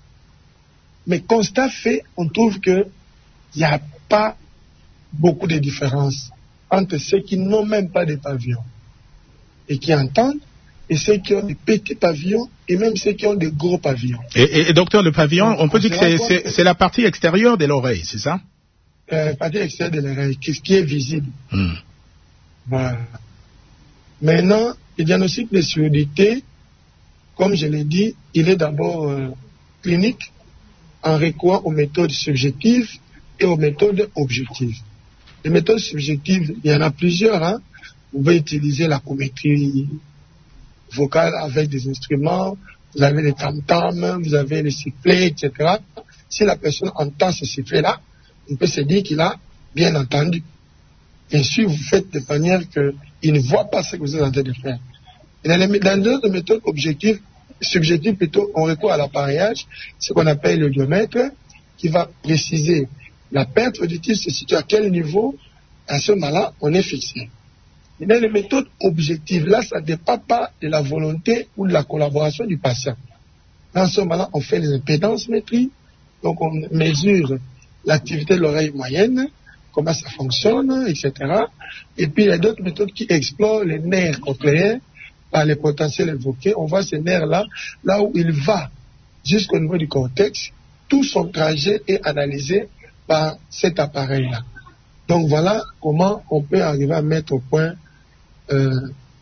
Speaker 5: Mais constat fait, on trouve qu'il n'y a pas beaucoup de différence entre ceux qui n'ont même pas de pavillons et qui entendent, et ceux qui ont des petits pavillons, et même ceux qui ont des gros pavillons.
Speaker 3: Et, et, et docteur, le pavillon, on peut dire que c'est, c'est, c'est la partie extérieure de l'oreille, c'est ça?
Speaker 5: La euh, partie extérieure de l'oreille, ce qui est visible. Hmm. Voilà. Maintenant, le diagnostic de surdité, comme je l'ai dit, il est d'abord euh, clinique, en recourant aux méthodes subjectives et aux méthodes objectives. Les méthodes subjectives, il y en a plusieurs. Hein. Vous pouvez utiliser la cométrie vocale avec des instruments, vous avez les tam-tams, vous avez les sifflets, et cetera. Si la personne entend ce sifflet-là, on peut se dire qu'il a bien entendu. Bien sûr, vous faites de manière qu'il ne voit pas ce que vous êtes en train de faire. Et dans les, dans les autres méthodes objectives, subjectives plutôt, on recourt à l'appareillage, ce qu'on appelle le diomètre, qui va préciser la perte auditive se situe à quel niveau, à ce moment-là, on est fixé. Et dans les méthodes objectives, là, ça ne dépend pas de la volonté ou de la collaboration du patient. Dans ce moment-là, on fait les impédances métriques, donc on mesure l'activité de l'oreille moyenne, comment ça fonctionne, et cetera. Et puis, il y a d'autres méthodes qui explorent les nerfs cochléaires par les potentiels évoqués. On voit ces nerfs-là, là où il va jusqu'au niveau du cortex, tout son trajet est analysé par cet appareil-là. Donc, voilà comment on peut arriver à mettre au point euh,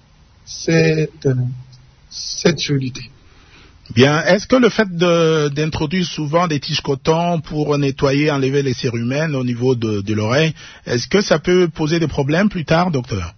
Speaker 5: cette, euh, cette surdité.
Speaker 3: Bien, est-ce que le fait de, d'introduire souvent des tiges coton pour nettoyer, enlever les cérumens au niveau de, de l'oreille, est-ce que ça peut poser des problèmes plus tard, docteur?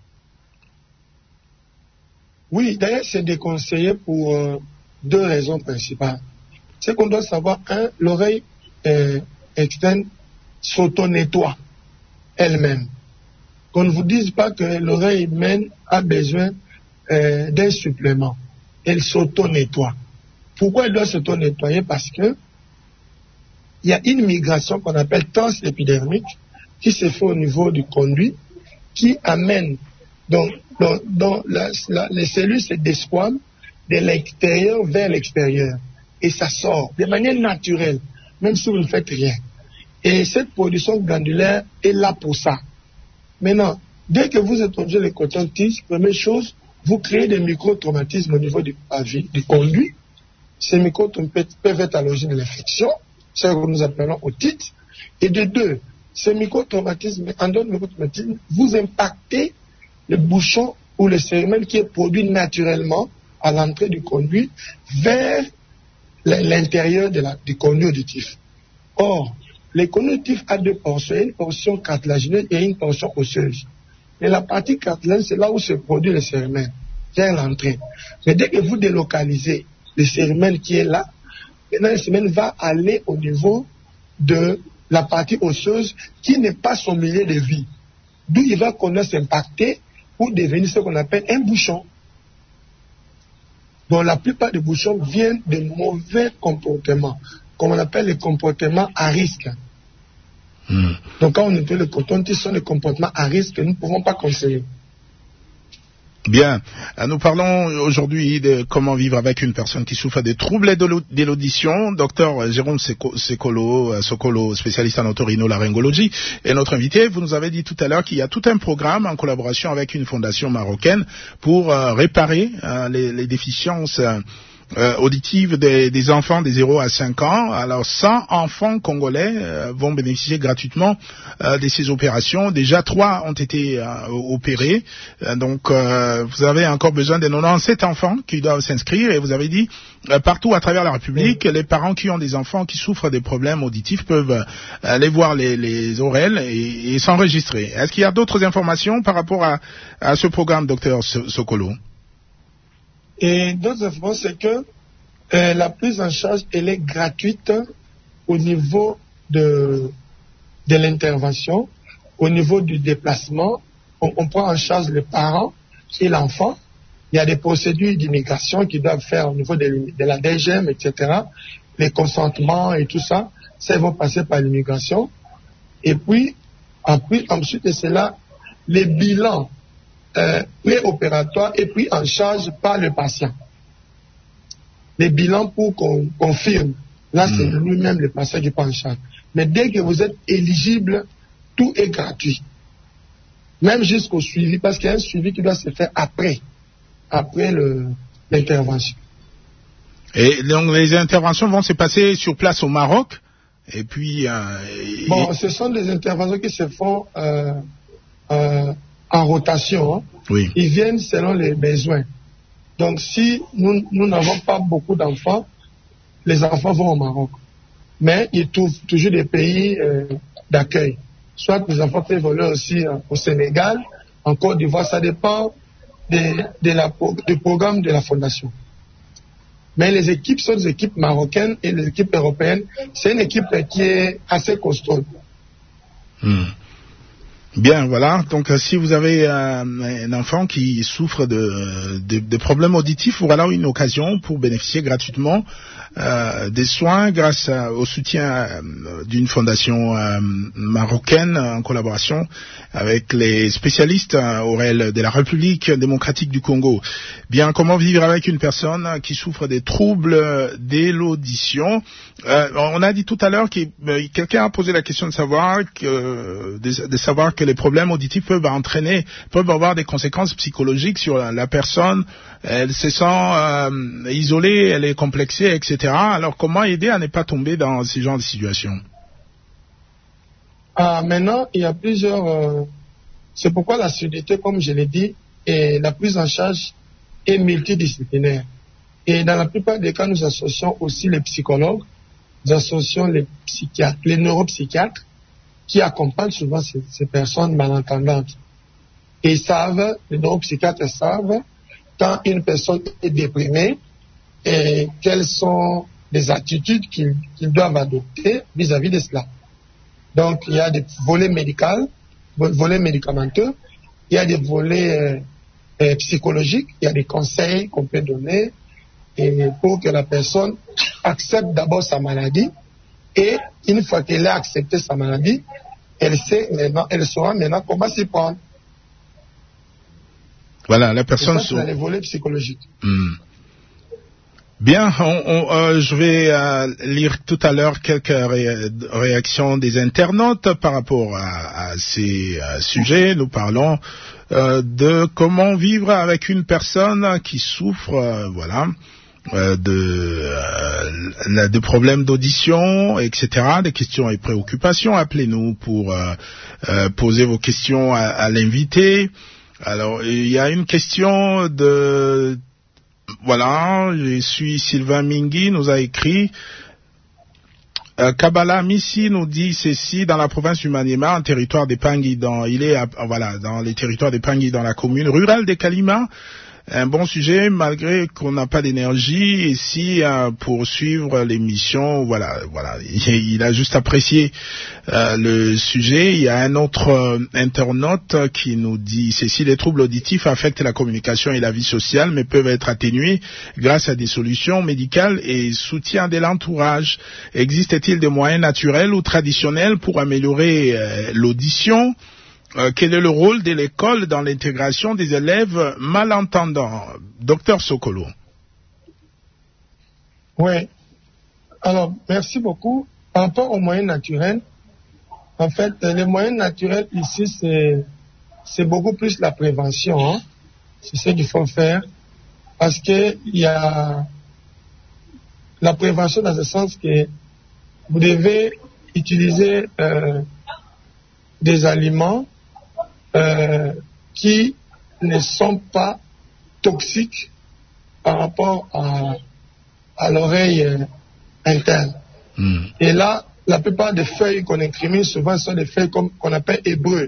Speaker 5: Oui, d'ailleurs, c'est déconseillé pour euh, deux raisons principales. C'est qu'on doit savoir, un, l'oreille euh, externe s'auto-nettoie elle-même. Qu'on ne vous dise pas que l'oreille humaine a besoin euh, d'un supplément. Elle s'auto-nettoie. Pourquoi elle doit s'auto-nettoyer? Parce que il y a une migration qu'on appelle transépidermique qui se fait au niveau du conduit, qui amène donc, donc, donc la, la, les cellules se desquament de l'extérieur vers l'extérieur et ça sort de manière naturelle, même si vous ne faites rien. Et cette production glandulaire est là pour ça. Maintenant, dès que vous introduisez les coton-tiges, première chose, vous créez des micro-traumatismes au niveau du pavé, du conduit. Ces micro-traumatismes peuvent être à l'origine de l'infection, ce que nous appelons otite. Et de deux, ces micro-traumatismes, en d'autres micro-traumatismes, vous impactez le bouchon ou le cérumen qui est produit naturellement à l'entrée du conduit vers l'intérieur de la, du conduit auditif. Or, le conjonctif a deux portions, une portion cartilagineuse et une portion osseuse. Et la partie cartilagineuse, c'est là où se produit le cérumen, vers l'entrée. Mais dès que vous délocalisez le cérumen qui est là, maintenant le cérumen va aller au niveau de la partie osseuse qui n'est pas son milieu de vie. D'où il va connaître s'impacter pour devenir ce qu'on appelle un bouchon. Donc la plupart des bouchons viennent de mauvais comportements, comme on appelle les comportements à risque. Mmh. Donc quand on utilise le coton, ce sont les comportements à risque que nous ne pouvons pas conseiller.
Speaker 3: Bien, nous parlons aujourd'hui de comment vivre avec une personne qui souffre des troubles de l'audition. Docteur Jérôme Sokolo, Sokolo, spécialiste en otorhinolaryngologie, est notre invité. Vous nous avez dit tout à l'heure qu'il y a tout un programme en collaboration avec une fondation marocaine pour euh, réparer euh, les, les déficiences euh, Euh, auditives des, des enfants de zéro à cinq ans. Alors cent enfants congolais euh, vont bénéficier gratuitement euh, de ces opérations. Déjà trois ont été euh, opérés. Euh, donc euh, vous avez encore besoin de quatre-vingt-dix-sept enfants qui doivent s'inscrire. Et vous avez dit euh, partout à travers la République, les parents qui ont des enfants qui souffrent des problèmes auditifs peuvent euh, aller voir les, les O R L et, et s'enregistrer. Est-ce qu'il y a d'autres informations par rapport à, à ce programme, docteur Sokolo?
Speaker 5: Et d'autres informations, c'est que euh, la prise en charge, elle est gratuite au niveau de, de l'intervention, au niveau du déplacement. On, on prend en charge le parent et l'enfant. Il y a des procédures d'immigration qu'ils doivent faire au niveau de, de la D G M, et cetera. Les consentements et tout ça, ça va passer par l'immigration. Et puis, après, ensuite de cela, les bilans Euh, préopératoire et pris en charge par le patient. Les bilans pour qu'on confirme, là mmh. c'est lui-même le patient qui prend en charge. Mais dès que vous êtes éligible, tout est gratuit. Même jusqu'au suivi, parce qu'il y a un suivi qui doit se faire après, après le, l'intervention.
Speaker 3: Et donc les interventions vont se passer sur place au Maroc et puis... Euh, et...
Speaker 5: Bon, ce sont des interventions qui se font... Euh, euh, en rotation, hein.
Speaker 3: Oui.
Speaker 5: Ils viennent selon les besoins. Donc si nous nous n'avons pas beaucoup d'enfants, les enfants vont au Maroc. Mais ils trouvent toujours des pays euh, d'accueil. Soit les enfants peuvent voler aussi euh, au Sénégal, en Côte d'Ivoire, ça dépend de, de la, du programme de la fondation. Mais les équipes sont des équipes marocaines et les équipes européennes. C'est une équipe qui est assez costaud.
Speaker 3: Hmm. Bien, voilà. Donc, euh, si vous avez euh, un enfant qui souffre de, de, de problèmes auditifs, voilà une occasion pour bénéficier gratuitement euh, des soins grâce à, au soutien euh, d'une fondation euh, marocaine en collaboration avec les spécialistes euh, O R L de la République démocratique du Congo. Bien, comment vivre avec une personne qui souffre des troubles de l'audition? euh, On a dit tout à l'heure que euh, quelqu'un a posé la question de savoir que de, de savoir que les problèmes auditifs peuvent entraîner, peuvent avoir des conséquences psychologiques sur la, la personne. Elle se sent euh, isolée, elle est complexée, et cetera. Alors, comment aider à ne pas tomber dans ce genre de situation?
Speaker 5: Ah, maintenant, il y a plusieurs... Euh, c'est pourquoi la solidité, comme je l'ai dit, et la prise en charge est multidisciplinaire. Et dans la plupart des cas, nous associons aussi les psychologues, nous associons les psychiatres, les neuropsychiatres, qui accompagnent souvent ces, ces personnes malentendantes. Et ils savent, les neuropsychiatres savent, quand une personne est déprimée, et quelles sont les attitudes qu'ils, qu'ils doivent adopter vis-à-vis de cela. Donc, il y a des volets médicaux, volets médicamenteux, il y a des volets euh, euh, psychologiques, il y a des conseils qu'on peut donner et pour que la personne accepte d'abord sa maladie. Et une fois qu'elle a accepté sa maladie, elle sait maintenant, elle saura maintenant comment s'y prendre.
Speaker 3: Voilà, la personne.
Speaker 5: C'est dans les volets psychologiques.
Speaker 3: Hmm. Bien, on, on, euh, je vais euh, lire tout à l'heure quelques ré- réactions des internautes par rapport à, à ces euh, sujets. Nous parlons euh, de comment vivre avec une personne qui souffre, euh, voilà. Euh, de, euh, de problèmes d'audition, et cetera, des questions et préoccupations. Appelez-nous pour euh, euh, poser vos questions à, à l'invité. Alors, il y a une question de... Voilà, je suis Sylvain Mingi, nous a écrit... Euh, Kabbalah Missi nous dit ceci: dans la province du Maniema, un territoire des Pangui, dans, il est, à, voilà, dans les territoires des Pangui, dans la commune rurale des Kalima. Un bon sujet, malgré qu'on n'a pas d'énergie, ici, euh, pour suivre l'émission, voilà, voilà, il, il a juste apprécié euh, le sujet. Il y a un autre euh, internaute qui nous dit ceci: les troubles auditifs affectent la communication et la vie sociale, mais peuvent être atténués grâce à des solutions médicales et soutien de l'entourage. Existe-t-il des moyens naturels ou traditionnels pour améliorer euh, l'audition? Euh, quel est le rôle de l'école dans l'intégration des élèves malentendants? Docteur Sokolo.
Speaker 5: Oui. Alors, merci beaucoup. Par rapport aux moyens naturels, en fait, les moyens naturels ici, c'est, c'est beaucoup plus la prévention. Hein. C'est ce qu'il faut faire. Parce que il y a la prévention dans le sens que vous devez utiliser euh, des aliments Euh, qui ne sont pas toxiques par rapport à, à l'oreille euh, interne. Mm. Et là, la plupart des feuilles qu'on incrimine souvent sont des feuilles comme, qu'on appelle hébreux.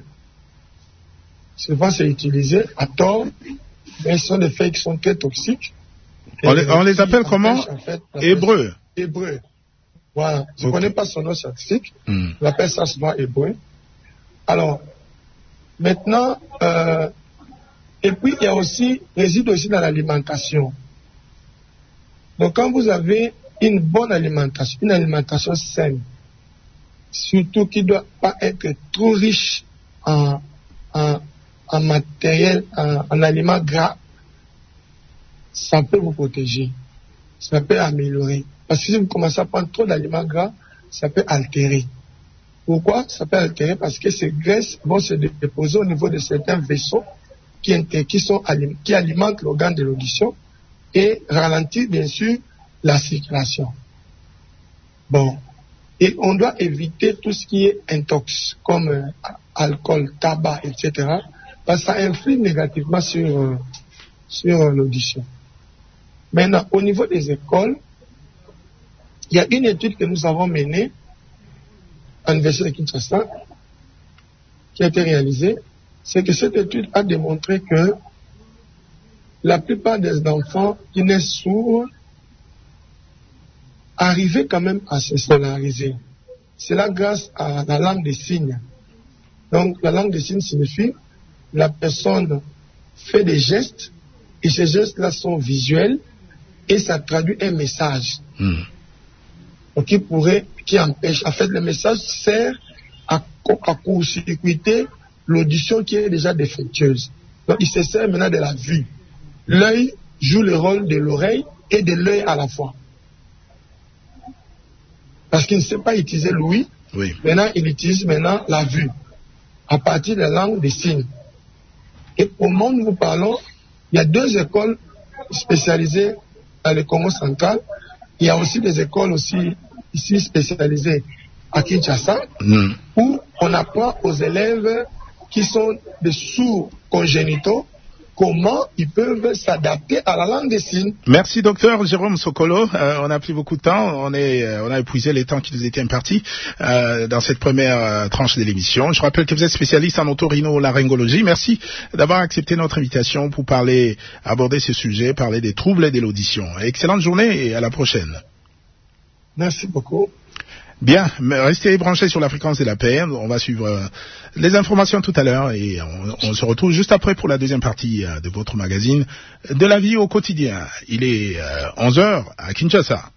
Speaker 5: Souvent c'est utilisé à tort, mais ce sont des feuilles qui sont très toxiques.
Speaker 3: On les, on les appelle comment? En fait, hébreux.
Speaker 5: Hébreux. Voilà. Je ne okay. connais pas son nom scientifique. Mm. On appelle ça souvent hébreux. Alors, maintenant, euh, et puis il y a aussi, réside aussi dans l'alimentation. Donc quand vous avez une bonne alimentation, une alimentation saine, surtout qui ne doit pas être trop riche en, en, en matériel, en, en aliments gras, ça peut vous protéger, ça peut améliorer. Parce que si vous commencez à prendre trop d'aliments gras, ça peut altérer. Pourquoi ça peut altérer? Parce que ces graisses vont se déposer au niveau de certains vaisseaux qui, qui, sont, qui alimentent l'organe de l'audition et ralentir bien sûr la circulation. Bon. Et on doit éviter tout ce qui est intox, comme euh, alcool, tabac, et cetera. Parce que ça influe négativement sur, euh, sur euh, l'audition. Maintenant, au niveau des écoles, il y a une étude que nous avons menée à l'Université de Kinshasa, qui a été réalisée, c'est que cette étude a démontré que la plupart des enfants qui naissent sourds arrivaient quand même à se scolariser. C'est là grâce à la langue des signes. Donc la langue des signes signifie la personne fait des gestes et ces gestes-là sont visuels et ça traduit un message. Mmh. Donc, qui pourrait, qui empêche, en fait, le message sert à, à court-circuiter l'audition qui est déjà défectueuse. Donc, il se sert maintenant de la vue. L'œil joue le rôle de l'oreille et de l'œil à la fois. Parce qu'il ne sait pas utiliser l'ouïe. Oui. Maintenant, il utilise maintenant la vue à partir de la langue des signes. Et au moment où nous parlons, il y a deux écoles spécialisées dans le Congo central. Il y a aussi des écoles aussi ici spécialisées à Kinshasa, mm. où on apprend aux élèves qui sont des sourds congénitaux comment ils peuvent s'adapter à la langue des signes.
Speaker 3: Merci docteur Jérôme Sokolo. Euh, on a pris beaucoup de temps, on, est, euh, on a épuisé les temps qui nous étaient impartis euh, dans cette première euh, tranche de l'émission. Je rappelle que vous êtes spécialiste en otorhinolaryngologie. Merci d'avoir accepté notre invitation pour parler, aborder ce sujet, parler des troubles et de l'audition. Excellente journée et à la prochaine.
Speaker 5: Merci beaucoup.
Speaker 3: Bien, restez branchés sur la fréquence de la paix. On va suivre euh, les informations tout à l'heure et on, on se retrouve juste après pour la deuxième partie euh, de votre magazine de la vie au quotidien. Il est euh, onze heures à Kinshasa.